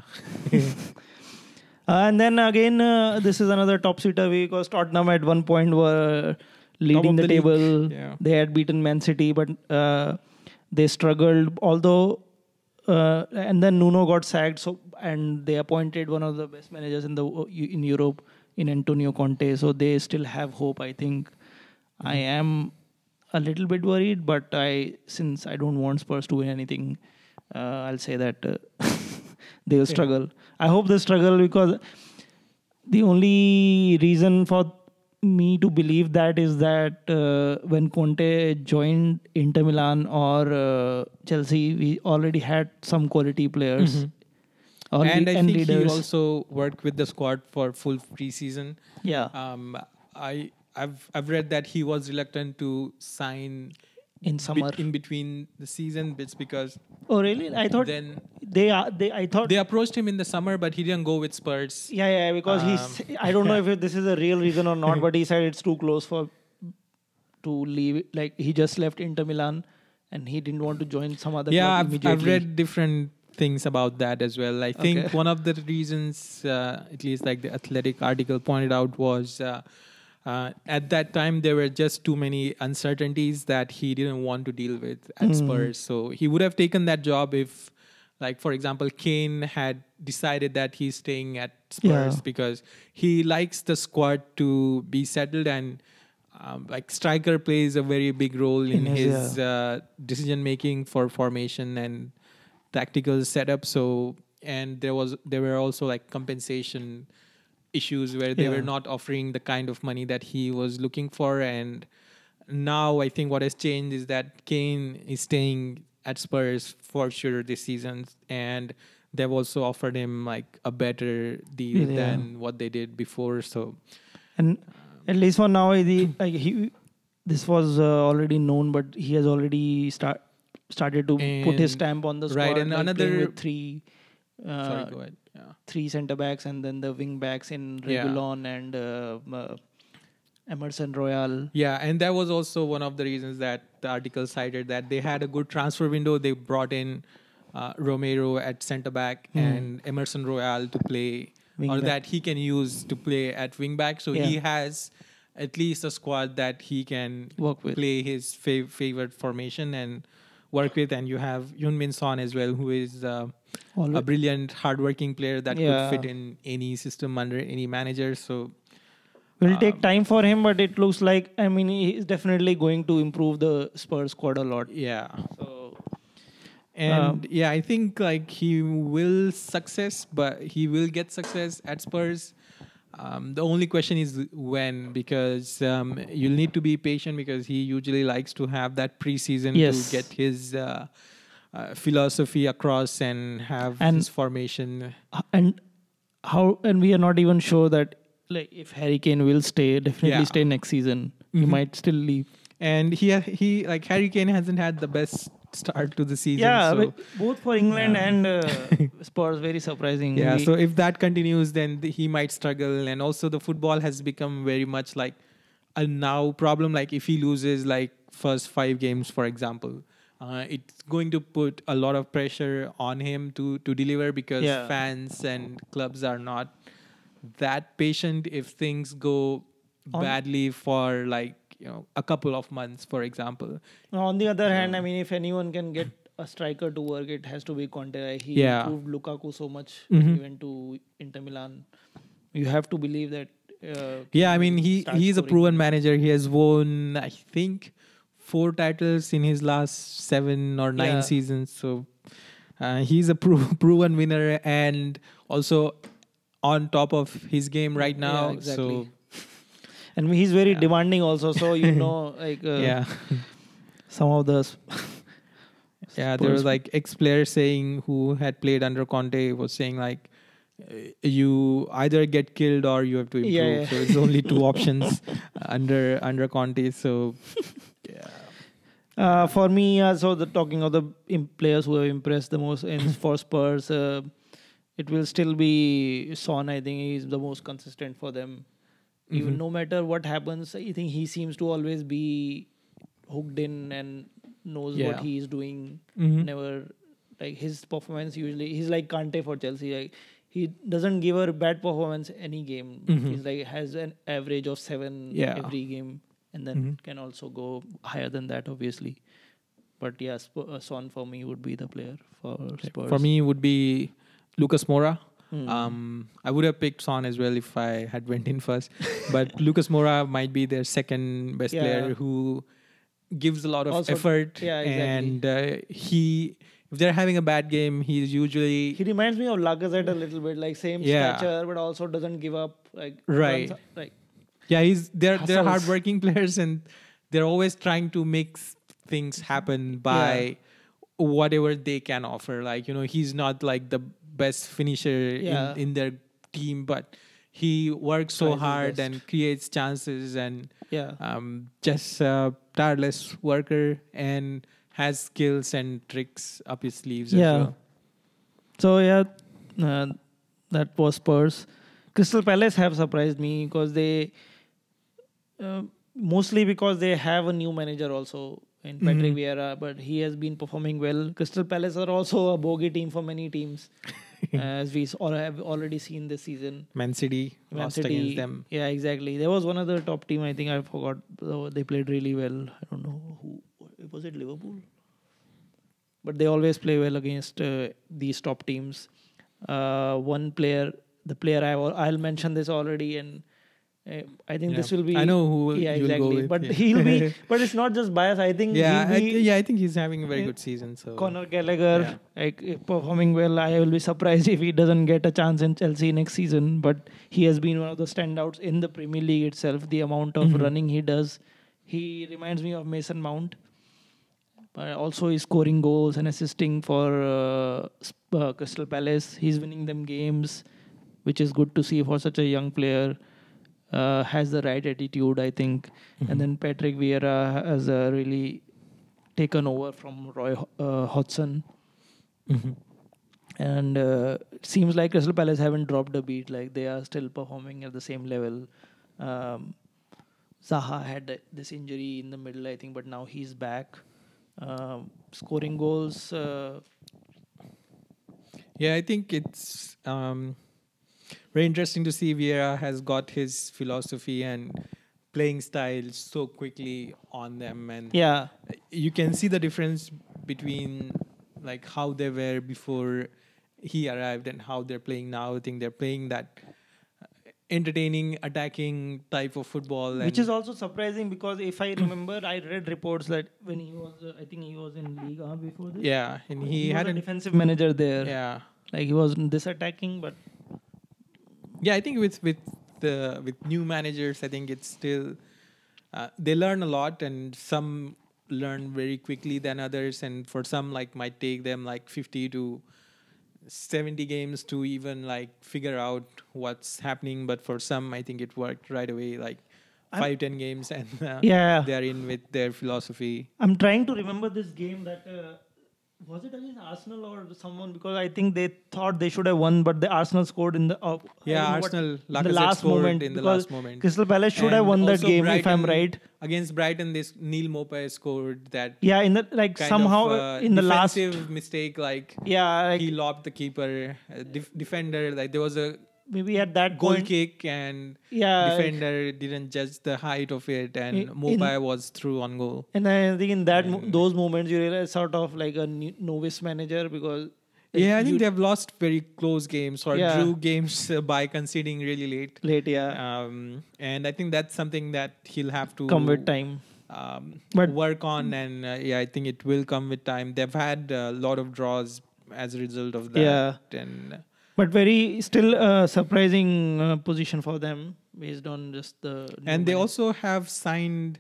And then again, this is another top seater because Tottenham at one point were leading of the the league, table. yeah. They had beaten Man City, but they struggled. Although, and then Nuno got sacked, so and they appointed one of the best managers in Europe, in Antonio Conte. So they still have hope. I think. I am a little bit worried, but since I don't want Spurs to win anything, I'll say that they will struggle. I hope they struggle because the only reason for me to believe that is that when Conte joined Inter Milan or Chelsea, we already had some quality players Mhm. or And I and think he leaders. also worked with the squad for full preseason. Yeah, I've read that he was reluctant to sign in summer. in between the season bits because Oh, really? I thought then I thought. they approached him in the summer, but he didn't go with Spurs. Yeah, because I don't know if this is a real reason or not, but he said it's too close to leave. Like he just left Inter Milan, and he didn't want to join some other Yeah, club I've immediately. read different things about that as well. I think Okay. one of the reasons, at least like the Athletic article pointed out, was at that time there were just too many uncertainties that he didn't want to deal with at Spurs. So he would have taken that job if, like for example, Kane had decided that he's staying at Spurs Yeah. because he likes the squad to be settled and. Like striker plays a very big role in his decision making for formation and tactical setup. So and there were also like compensation issues where they were Yeah. not offering the kind of money that he was looking for. And now I think what has changed is that Kane is staying at Spurs for sure this season, and they've also offered him like a better deal Yeah. than what they did before. So And at least for now, this was already known, but he has already started to put his And- stamp on the squad. right, and like playing another- with three. sorry, go ahead. Yeah. Three centre backs and then the wing backs in Yeah. Regulon and Emerson Royal. Yeah, and that was also one of the reasons that the article cited that they had a good transfer window. They brought in Romero at centre back and Emerson Royal to play, Wing or back. that he can use to play at wing back. So he has at least a squad that he can Work with. play his favored formation. And work with, and you have Heung-min Son as well, who is a Always. brilliant, hardworking player that could Yeah. fit in any system under any manager. So Will take time for him, but it looks like, I mean, he's definitely going to improve the Spurs squad a lot. yeah. So And yeah, I think like he will success, but he will get success at Spurs. The only question is when, because you'll need to be patient because he usually likes to have that preseason Yes. to get his philosophy across and have And- his formation. and we are not even sure that like if Harry Kane will definitely Yeah. stay next season. He Mhm. might still leave. And he like Harry Kane hasn't had the best start to the season. Yeah, so, but both for England and Spurs, very surprising. yeah. So if that continues, then he might struggle. And also, the football has become very much like a now problem. Like if he loses like first 5 games, for example, it's going to put a lot of pressure on him to deliver because Yeah. fans and clubs are not that patient if things go On- badly for like a couple of months, for example. On the other hand, I mean, if anyone can get a striker to work, it has to be Conte. Like, he Yeah. improved Lukaku so much Mhm. when he went to Inter Milan. You have to believe that. Yeah, I mean start he's a scoring. proven manager. He has won, I think, 4 titles in his last 7 or 9 Yeah. seasons. So he's a proven winner, and also on top of his game right Yeah, now. exactly. And he's very Yeah. demanding also. So, like So yeah, some of the. yeah. There was Spurs- like ex-player saying who had played under Conte was saying like, you either get killed or you have to improve. Yeah, yeah. So it's only 2 options under Conte. So yeah. For me, so talking of the players who have impressed the most for Spurs, it will still be Son. I think he's the most consistent for them. Even Mhm. no matter what happens, I think he seems to always be hooked in and knows Yeah. what he is doing. Mhm. Never like his performance usually he's like Kante for Chelsea. Like he doesn't give a bad performance any game. Mhm. He's like has an average of 7 Yeah. every game, and then Mhm. can also go higher than that, obviously. But yeah, Son for me would be the player for Spurs. For me, would be Lucas Moura. Hmm. I would have picked Son as well if I had went in first, but Lucas Moura might be their second best Yeah. player who gives a lot of Also- effort. yeah, exactly. And if they're having a bad game, he's usually He reminds me of Lacazette a little bit, like same Yeah. stature, but also doesn't give up. Like Right. runs, like they're hustles. hardworking players, and they're always trying to make things happen by whatever they can offer. Like he's not like the best finisher Yeah. in their team, but he works so Tries his hard best. and creates chances, and yeah. just a tireless worker and has skills and tricks up his sleeves as Yeah. well. So yeah, that was Spurs. Crystal Palace have surprised me because they mostly because they have a new manager also in Patrick Mhm. Vieira, but he has been performing well. Crystal Palace are also a bogey team for many teams, as we all have already seen this season. Man City Man lost City, against them. yeah, exactly. There was one other top team. I think I forgot. They played really well. I don't know who was it. Liverpool, but they always play well against these top teams. One player, the player I'll mention this already, and I think this Yeah. will be. I know who Yeah, you'll go exactly. with, But yeah. he'll be. But it's not just bias. I think Yeah, he'll be. I think he's having a very Yeah. good season. So Conor Gallagher, Yeah. like performing well. I will be surprised if he doesn't get a chance in Chelsea next season. But he has been one of the standouts in the Premier League itself. The amount of Mhm. running he does, he reminds me of Mason Mount. But also he's scoring goals and assisting for Crystal Palace. He's winning them games, which is good to see for such a young player. Has the right attitude, I think. Mhm. And then Patrick Vieira has really taken over from Roy Hodgson. Mhm. And it seems like Crystal Palace haven't dropped a beat. Like they are still performing at the same level. Zaha had this injury in the middle, I think, but now he's back. Scoring goals. Yeah, I think it's very interesting to see Vieira has got his philosophy and playing style so quickly on them, and Yeah. you can see the difference between like how they were before he arrived and how they're playing now. I think they're playing that entertaining, attacking type of football, Which and is also surprising because if I remember, I read reports that when he was, I think he was in Liga before this. yeah, and He he was a hadn't. defensive manager there. Yeah, Like he wasn't this attacking, but yeah. I think with new managers, I think it's still they learn a lot, and some learn very quickly than others, and for some like might take them like 50 to 70 games to even like figure out what's happening, but for some I think it worked right away, like I'm- 5-10 games, and yeah. they are in with their philosophy. I'm trying to remember this game that was it against Arsenal or someone, because I think they thought they should have won, but the Arsenal scored in the I Yeah, don't know what- Arsenal, in the Lacazette last scored moment in the because last moment. Crystal Palace should have And won that also game if I'm Brighton- right. Against Brighton, this Neil Maupay scored that Yeah, in the like kind somehow of, in the last defensive mistake, like yeah, like he lobbed the keeper, defender. Like there was a maybe at that goal point, kick, and yeah, like, defender didn't judge the height of it, and In- Maupay was through on goal. and I think in that those moments you realize sort of like a novice manager because Yeah, I think you- they've lost very close games or Yeah. drew games by conceding really late. late, yeah, And I think that's something that he'll have to come with time. But- work on, and yeah, I think it will come with time. They've had a lot of draws as a result of that, Yeah. and But very still surprising position for them based on just the new they manager. also have signed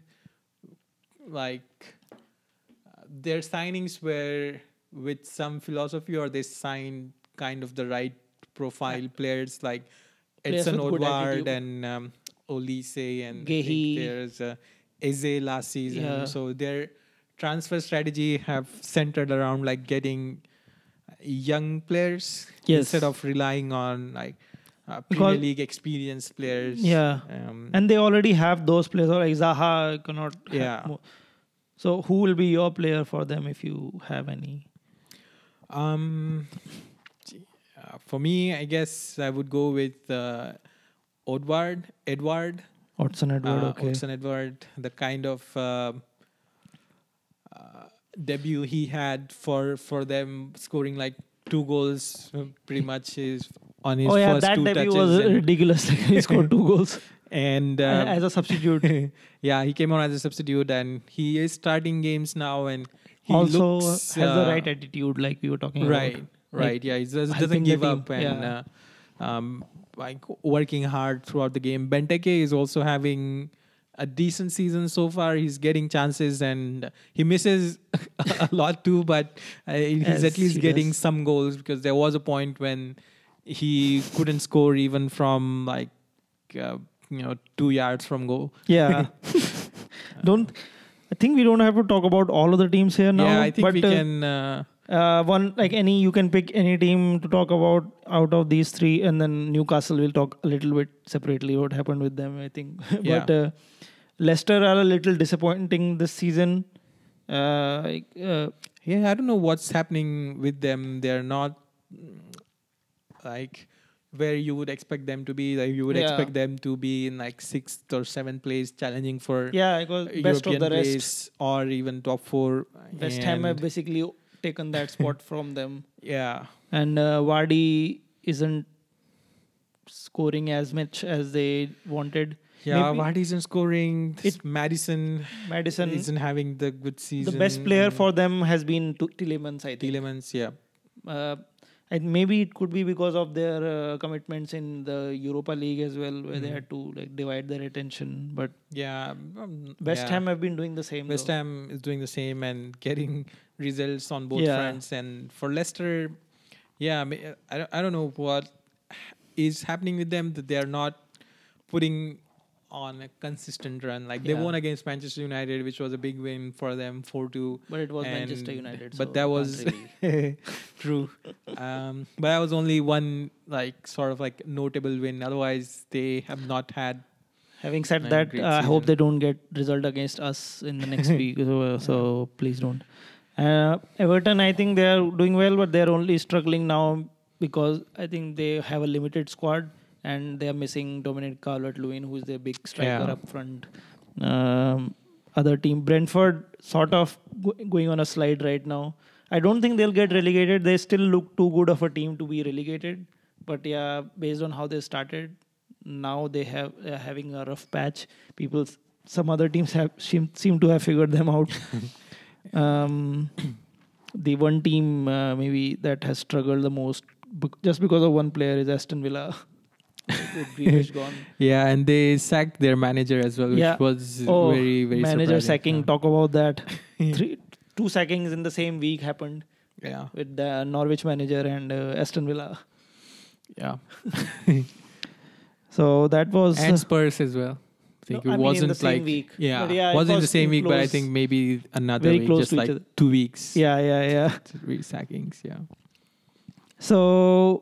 like their signings were with some philosophy, or they signed kind of the right profile players like Players Edson with good Odward attitude. and Olise, and I think Gehi. there's Eze last season. Yeah. So their transfer strategy have centered around like getting young players Yes. instead of relying on like Premier Because- League experienced players. Yeah. Um, And they already have those players, or like Zaha cannot. have Yeah. more. So who will be your player for them if you have any? For me, I guess I would go with Edward, Odson Edward, okay. Hudson Edward, the kind of debut he had for them, scoring like 2 goals, pretty much is on his Oh yeah, first that 2 debut touches. was and ridiculous. he scored 2 goals and, as a substitute. yeah, he came on as a substitute, and he is starting games now, and he Also looks has the right attitude, like we were talking right, about. right. Like, Yeah, he helping doesn't the give team, up, and yeah. like working hard throughout the game. Benteke is also having a decent season so far. He's getting chances, and he misses a lot too, but he's Yes, at least he getting does. some goals, because there was a point when he couldn't score even from like 2 yards from goal. Yeah. Don't. I think we don't have to talk about all of the teams here now. Yeah, I think but, we can. one like any, you can pick any team to talk about out of these three, and then Newcastle will talk a little bit separately what happened with them, I think. Yeah. But Leicester are a little disappointing this season. Yeah, I don't know what's happening with them. They're not like where you would expect them to be. Like you would Yeah. expect them to be in like 6th or 7th place, challenging for Yeah, it was best European of the rest. place or even top 4. West Ham have And basically taken that spot from them. yeah, And Vardy isn't scoring as much as they wanted. yeah. Maybe Vardy isn't scoring. Madison Madison, isn't having the good season. the best player for them has been Tielemans, I think. Tielemans. Yeah, And maybe it could be because of their commitments in the Europa League as well, where they had to like divide their attention. But yeah. West yeah. Ham have been doing the same. West though. Ham is doing the same and getting results on both Yeah. fronts. And for Leicester, yeah, I don't know what is happening with them, that they are not putting on a consistent run. Like they Yeah. won against Manchester United, which was a big win for them, 4-2. But it was And- Manchester United. But so that can't was really- true. But that was only one like sort of like notable win. Otherwise, they have not had. Having said Nine that, great I hope season. they don't get result against us in the next week. So please don't. Everton, I think they are doing well, but they are only struggling now because I think they have a limited squad and they are missing Dominic Calvert-Lewin, who is their big striker Yeah. up front. other team. Brentford sort of going on a slide right now. I don't think they'll get relegated. They still look too good of a team to be relegated. But yeah, based on how they started, now they have having a rough patch. Some other teams seem to have figured them out. um, the one team maybe that has struggled the most just because of one player is Aston Villa. With Grealish gone. Yeah, and they sacked their manager as well, which Yeah. was Oh, very, very manager surprising. sacking. Talk about that. Two sackings in the same week happened Yeah, with the Norwich manager and Aston Villa. yeah. So that was And Spurs as well. I think No, it I mean, in wasn't the same like week. yeah, But yeah, it wasn't the was same in week, but I close- think maybe another very week, close just to each like other. 2 weeks. yeah. Three sackings. Yeah. So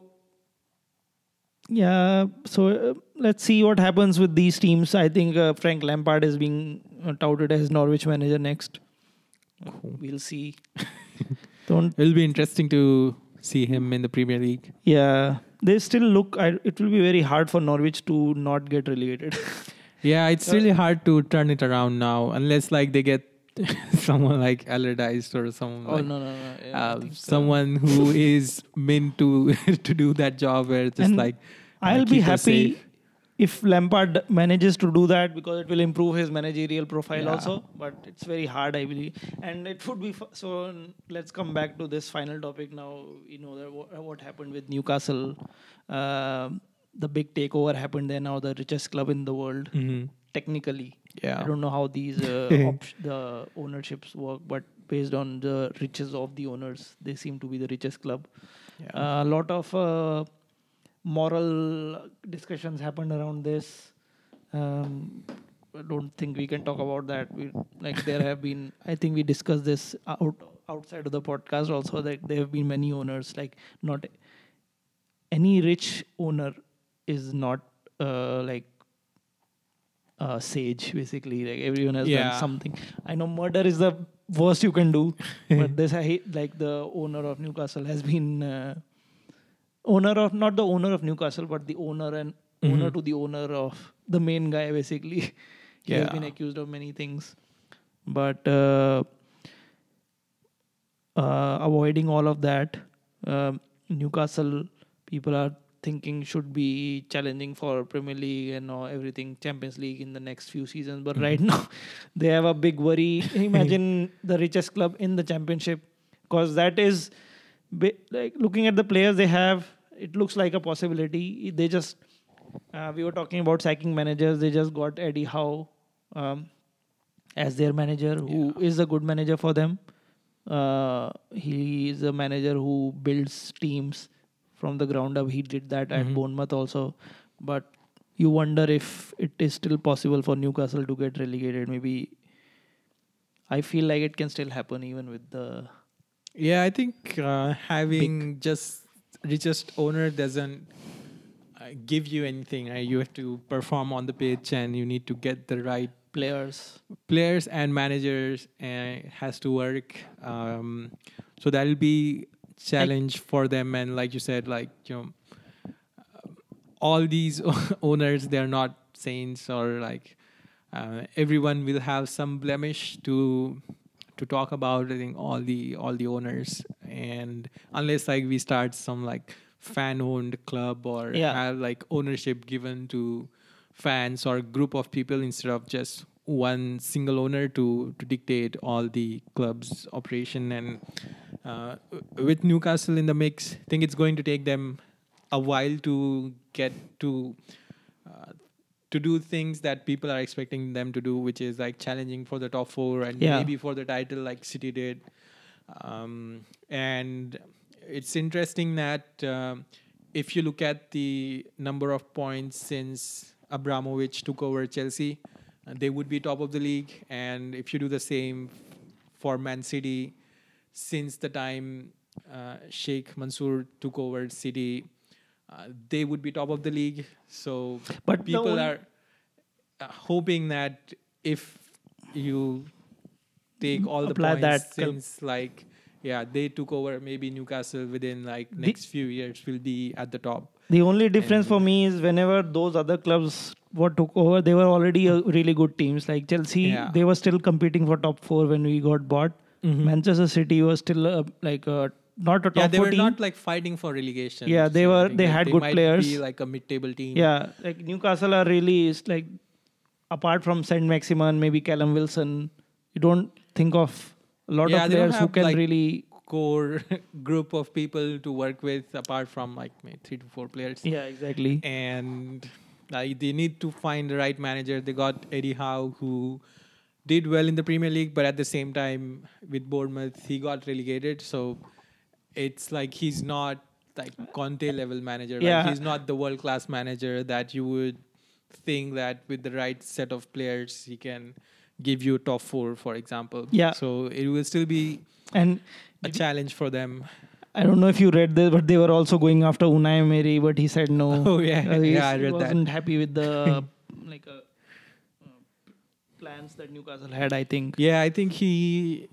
let's see what happens with these teams. I think Frank Lampard is being touted as Norwich manager next. Cool. We'll see. Don't It'll be interesting to see him in the Premier League. Yeah, they still look. It will be very hard for Norwich to not get relegated. Yeah, it's really hard to turn it around now, unless like they get someone like Allardyce or someone like no. Yeah, I think so. someone who is meant to to do that job, where just And like I'll be keep us happy safe. if Lampard manages to do that because it will improve his managerial profile Yeah. also. But it's very hard, I believe, and it would be so. Let's come back to this final topic now. You know what happened with Newcastle. The big takeover happened. They're now the richest club in the world. Mhm. Technically, Yeah. I don't know how these the ownerships work, but based on the riches of the owners, they seem to be the richest club. Yeah. A lot of moral discussions happened around this. I don't think we can talk about that. There have been. I think we discussed this outside of the podcast also. That there have been many owners. Like not any rich owner is not sage. Basically, like everyone has done Yeah. something. I know murder is the worst you can do, but this I hate. Like the owner of Newcastle has been. Not the owner of Newcastle, but the owner and owner to the owner of the main guy, basically. He has Yeah. been accused of many things. But avoiding all of that, Newcastle people are thinking should be challenging for Premier League and everything, Champions League in the next few seasons. But right now, they have a big worry. Imagine the richest club in the Championship, because that is like looking at the players they have, it looks like a possibility. They just we were talking about sacking managers. They just got Eddie Howe as their manager, who is a good manager for them. He is a manager who builds teams from the ground up. He did that at Bournemouth also. But you wonder if it is still possible for Newcastle to get relegated. Maybe I feel like it can still happen even with the Yeah, I think having just richest owner doesn't give you anything. You have to perform on the pitch, and you need to get the right players. and managers, and it has to work. So that'll be challenge for them. And like you said, all these owners, they're not saints, or everyone will have some blemish to talk about. I think all the owners, and unless we start some fan owned club, or have ownership given to fans or group of people instead of just one single owner to dictate all the club's operation. And with Newcastle in the mix, I think it's going to take them a while to get to do things that people are expecting them to do, which is challenging for the top four and maybe for the title like City did. And it's interesting that if you look at the number of points since Abramovich took over Chelsea, they would be top of the league. And if you do the same for Man City, since the time Sheikh Mansour took over City, they would be top of the league. So But people are hoping that if you take all the Apply points that since they took over, maybe Newcastle within next few years will be at the top. The only difference for me is whenever those other clubs what took over, they were already really good teams. Like Chelsea, Yeah. they were still competing for top 4 when we got bought. Manchester City was still not a top Yeah, they 4 were team. not like fighting for relegation. Yeah, they so I were- think they that had they good might players. Be like a mid-table team. Yeah, like Newcastle are really is like apart from Saint Maximin, maybe Callum Wilson, you don't think of a lot Yeah, of they don't players who have, can like, really. Core group of people to work with apart from like maybe 3 to 4 players. Yeah, exactly. And they need to find the right manager. They got Eddie Howe, who did well in the Premier League, but at the same time with Bournemouth, he got relegated. So it's like he's not like Conte level manager. Yeah. Like he's not the world class manager that you would think that with the right set of players he can give you top 4, for example. Yeah. So it will still be And a challenge for them. I don't know if you read this, but they were also going after Unai Emery, but he said no. Oh, yeah. Yeah, I he read that. wasn't happy with the plans that Newcastle had, I think. Yeah, I think he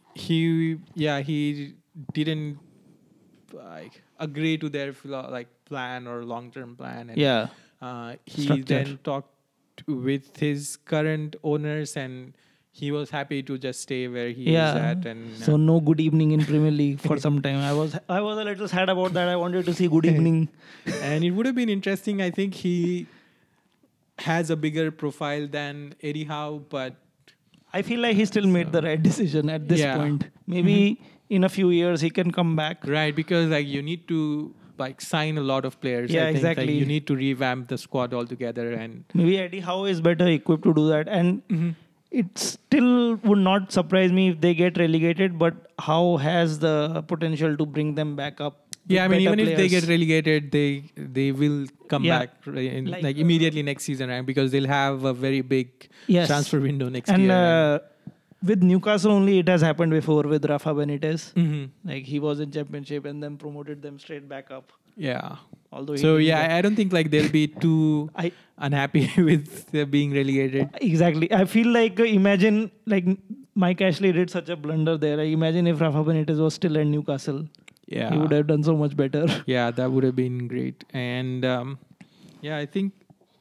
didn't like agree to their plan or long term plan. And, Yeah. he Structure. then talked with his current owners, and he was happy to just stay where he is at. And so no good evening in Premier League for some time. I was a little sad about that. I wanted to see good evening. and it would have been interesting. I think he has a bigger profile than Eddie Howe, but I feel like he still made the right decision at this Yeah. point. Maybe in a few years he can come back. right, because like you need to like sign a lot of players. Yeah, I think, exactly. Like, you need to revamp the squad altogether, and Maybe Eddie Howe is better equipped to do that. And it still would not surprise me if they get relegated, but Howe has the potential to bring them back up. with yeah, I mean, better even if they players. get relegated, they will come Yeah. back Like, like immediately next season, right? Because they'll have a very big Yes. transfer window next And year. with Newcastle only, it has happened before with Rafa Benitez. Mhm. Like he was in championship and then promoted them straight back up. Yeah. Although he So didn't yeah, get- I don't think like they'll be too I unhappy with being relegated. exactly. I feel like imagine like Mike Ashley did such a blunder there. I imagine if Rafa Benitez was still at Newcastle, Yeah. he would have done so much better. Yeah, that would have been great. And yeah, I think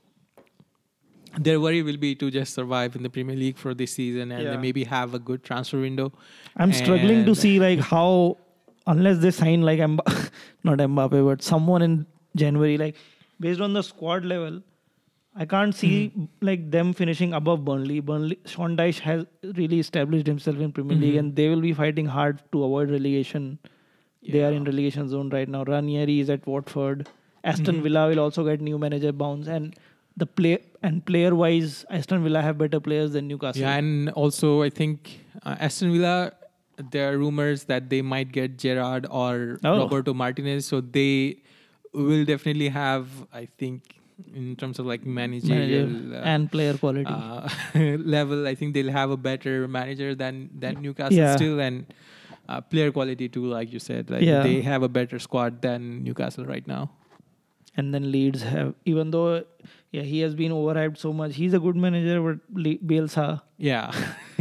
their worry will be to just survive in the Premier League for this season, and Yeah. they maybe have a good transfer window. I'm struggling to And- see like how, unless they sign like not Mbappe, but someone in January, like based on the squad level, I can't see like them finishing above Burnley. Sean Dyche has really established himself in Premier League, and they will be fighting hard to avoid relegation. They are in relegation zone right now. Ranieri is at Watford. Aston Villa will also get new manager bounce, and the player wise, Aston Villa have better players than Newcastle. Yeah, and also I think Aston Villa, there are rumors that they might get Gerrard or Roberto Martinez, so they will definitely have, I think, in terms of like managerial and player quality. level, I think they'll have a better manager than Newcastle Yeah. still, and player quality too, like you said. Like Yeah. they have a better squad than Newcastle right now. And then Leeds have, even though he has been overhyped so much, he's a good manager, but Bielsa. Yeah.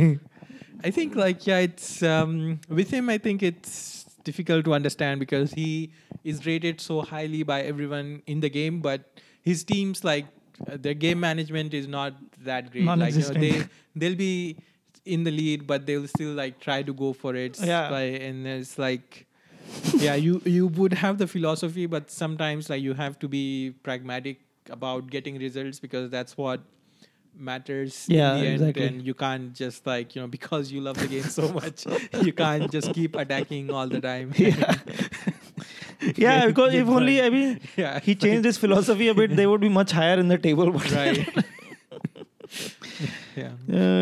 I think it's with him, I think it's difficult to understand because he is rated so highly by everyone in the game, but his teams their game management is not that great. Non-existent. They'll be in the lead, but they'll still try to go for it. Yeah. And it's yeah, you would have the philosophy, but sometimes you have to be pragmatic about getting results because that's what matters Yeah, in the end. exactly. And you can't just because you love the game so much, you can't just keep attacking all the time. Yeah, because if only, But- I mean, Yeah, he changed his philosophy a bit, they would be much higher in the table. But right. Yeah.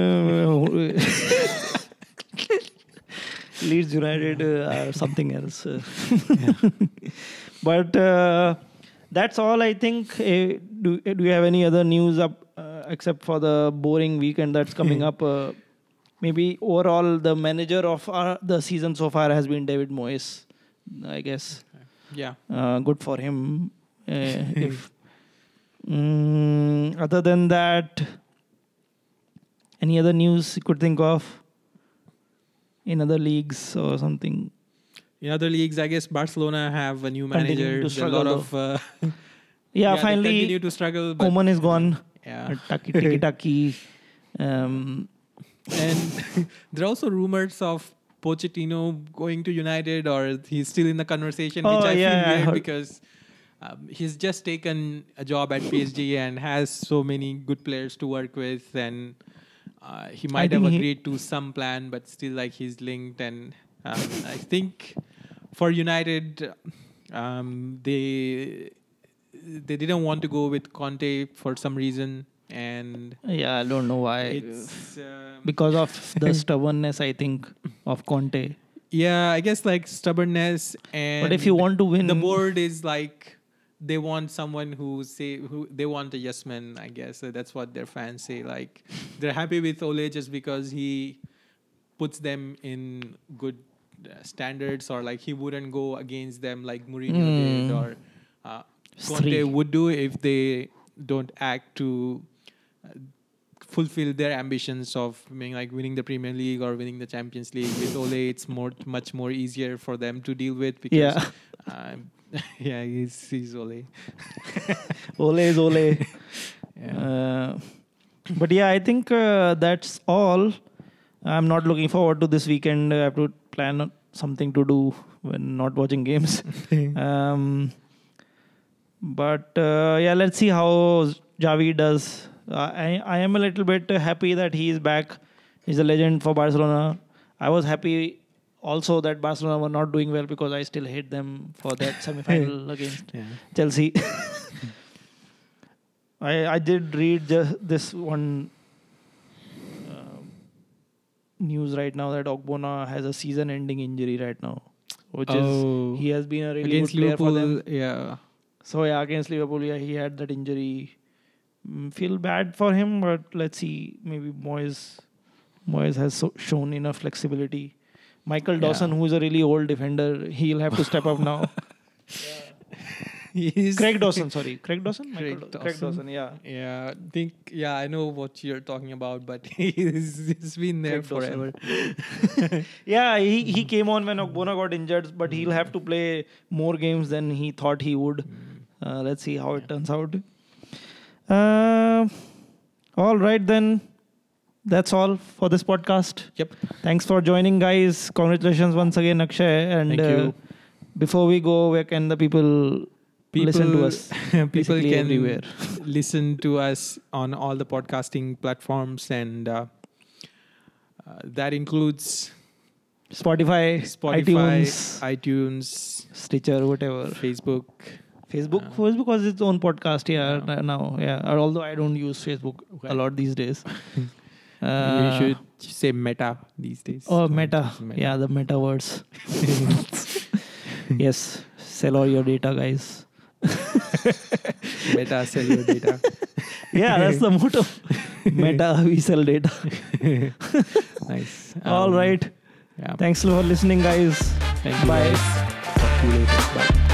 Leeds United are something else. But that's all, I think. Do you have any other news up except for the boring weekend that's coming up? Maybe overall, the manager of the season so far has been David Moyes, I guess. Yeah. Good for him. If other than that, any other news you could think of in other leagues or something? In other leagues, I guess Barcelona have a new Continuing manager. to There's a struggle, lot of Yeah, they finally, continue to struggle. But, Koeman is gone. Yeah. Tiki-taki. And there are also rumors of Pochettino going to United, or he's still in the conversation, which I feel I weird heard. because he's just taken a job at PSG and has so many good players to work with, and he might have think he- agreed to some plan, but still like he's linked. And I think for United, they didn't want to go with Conte for some reason, and Yeah, I don't know why. it's Because of the stubbornness, I think, of Conte. yeah, I guess like stubbornness. And But if you want to win, the board is like they want someone who they want a yes man, I guess. That's what their fans say. Like they're happy with Ole just because he puts them in good standards, or like he wouldn't go against them like Mourinho did, or Conte Three. would do if they don't act to fulfill their ambitions of being like winning the Premier League or winning the Champions League. With Ole, it's much more easier for them to deal with because Yeah. yeah, he's Ole. Ole is Ole. Yeah. But yeah, I think that's all. I'm not looking forward to this weekend. I have to plan something to do when not watching games. But yeah, let's see how Javi does. I am a little bit happy that he is back. He's a legend for Barcelona. I was happy also that Barcelona were not doing well because I still hate them for that semi-final against Yeah. Chelsea. I did read this one news right now that Ogbonna has a season-ending injury right now, which is he has been a really Against good player for them. Liverpool, yeah. So yeah, against Liverpool, yeah, he had that injury. Feel bad for him, but let's see. Maybe Moyes has shown enough flexibility. Michael Dawson, who's a really old defender, he'll have to step up now. Craig Dawson, sorry. Craig Dawson? Craig Dawson, yeah. Yeah, I know what you're talking about, but he's been there Craig Dawson. forever. Yeah, he came on when Ogbonna got injured, but he'll have to play more games than he thought he would. Let's see how it turns out. All right, then. That's all for this podcast. Yep. Thanks for joining, guys. Congratulations once again, Akshay. And Thank you. Before we go, where can the people listen to us? People Basically can everywhere. listen to us on all the podcasting platforms, and that includes Spotify, iTunes, Stitcher, whatever. Facebook. Facebook has its own podcast now. Yeah. Although I don't use Facebook a lot these days. We should say Meta these days. Oh, Meta. Yeah, the metaverse. Yes. Sell all your data, guys. Meta, sell your data. Yeah, that's the motto. Meta, we sell data. Nice. All right. Yeah. Thanks for listening, guys. Thank you, Bye. guys. Talk to you later. Bye.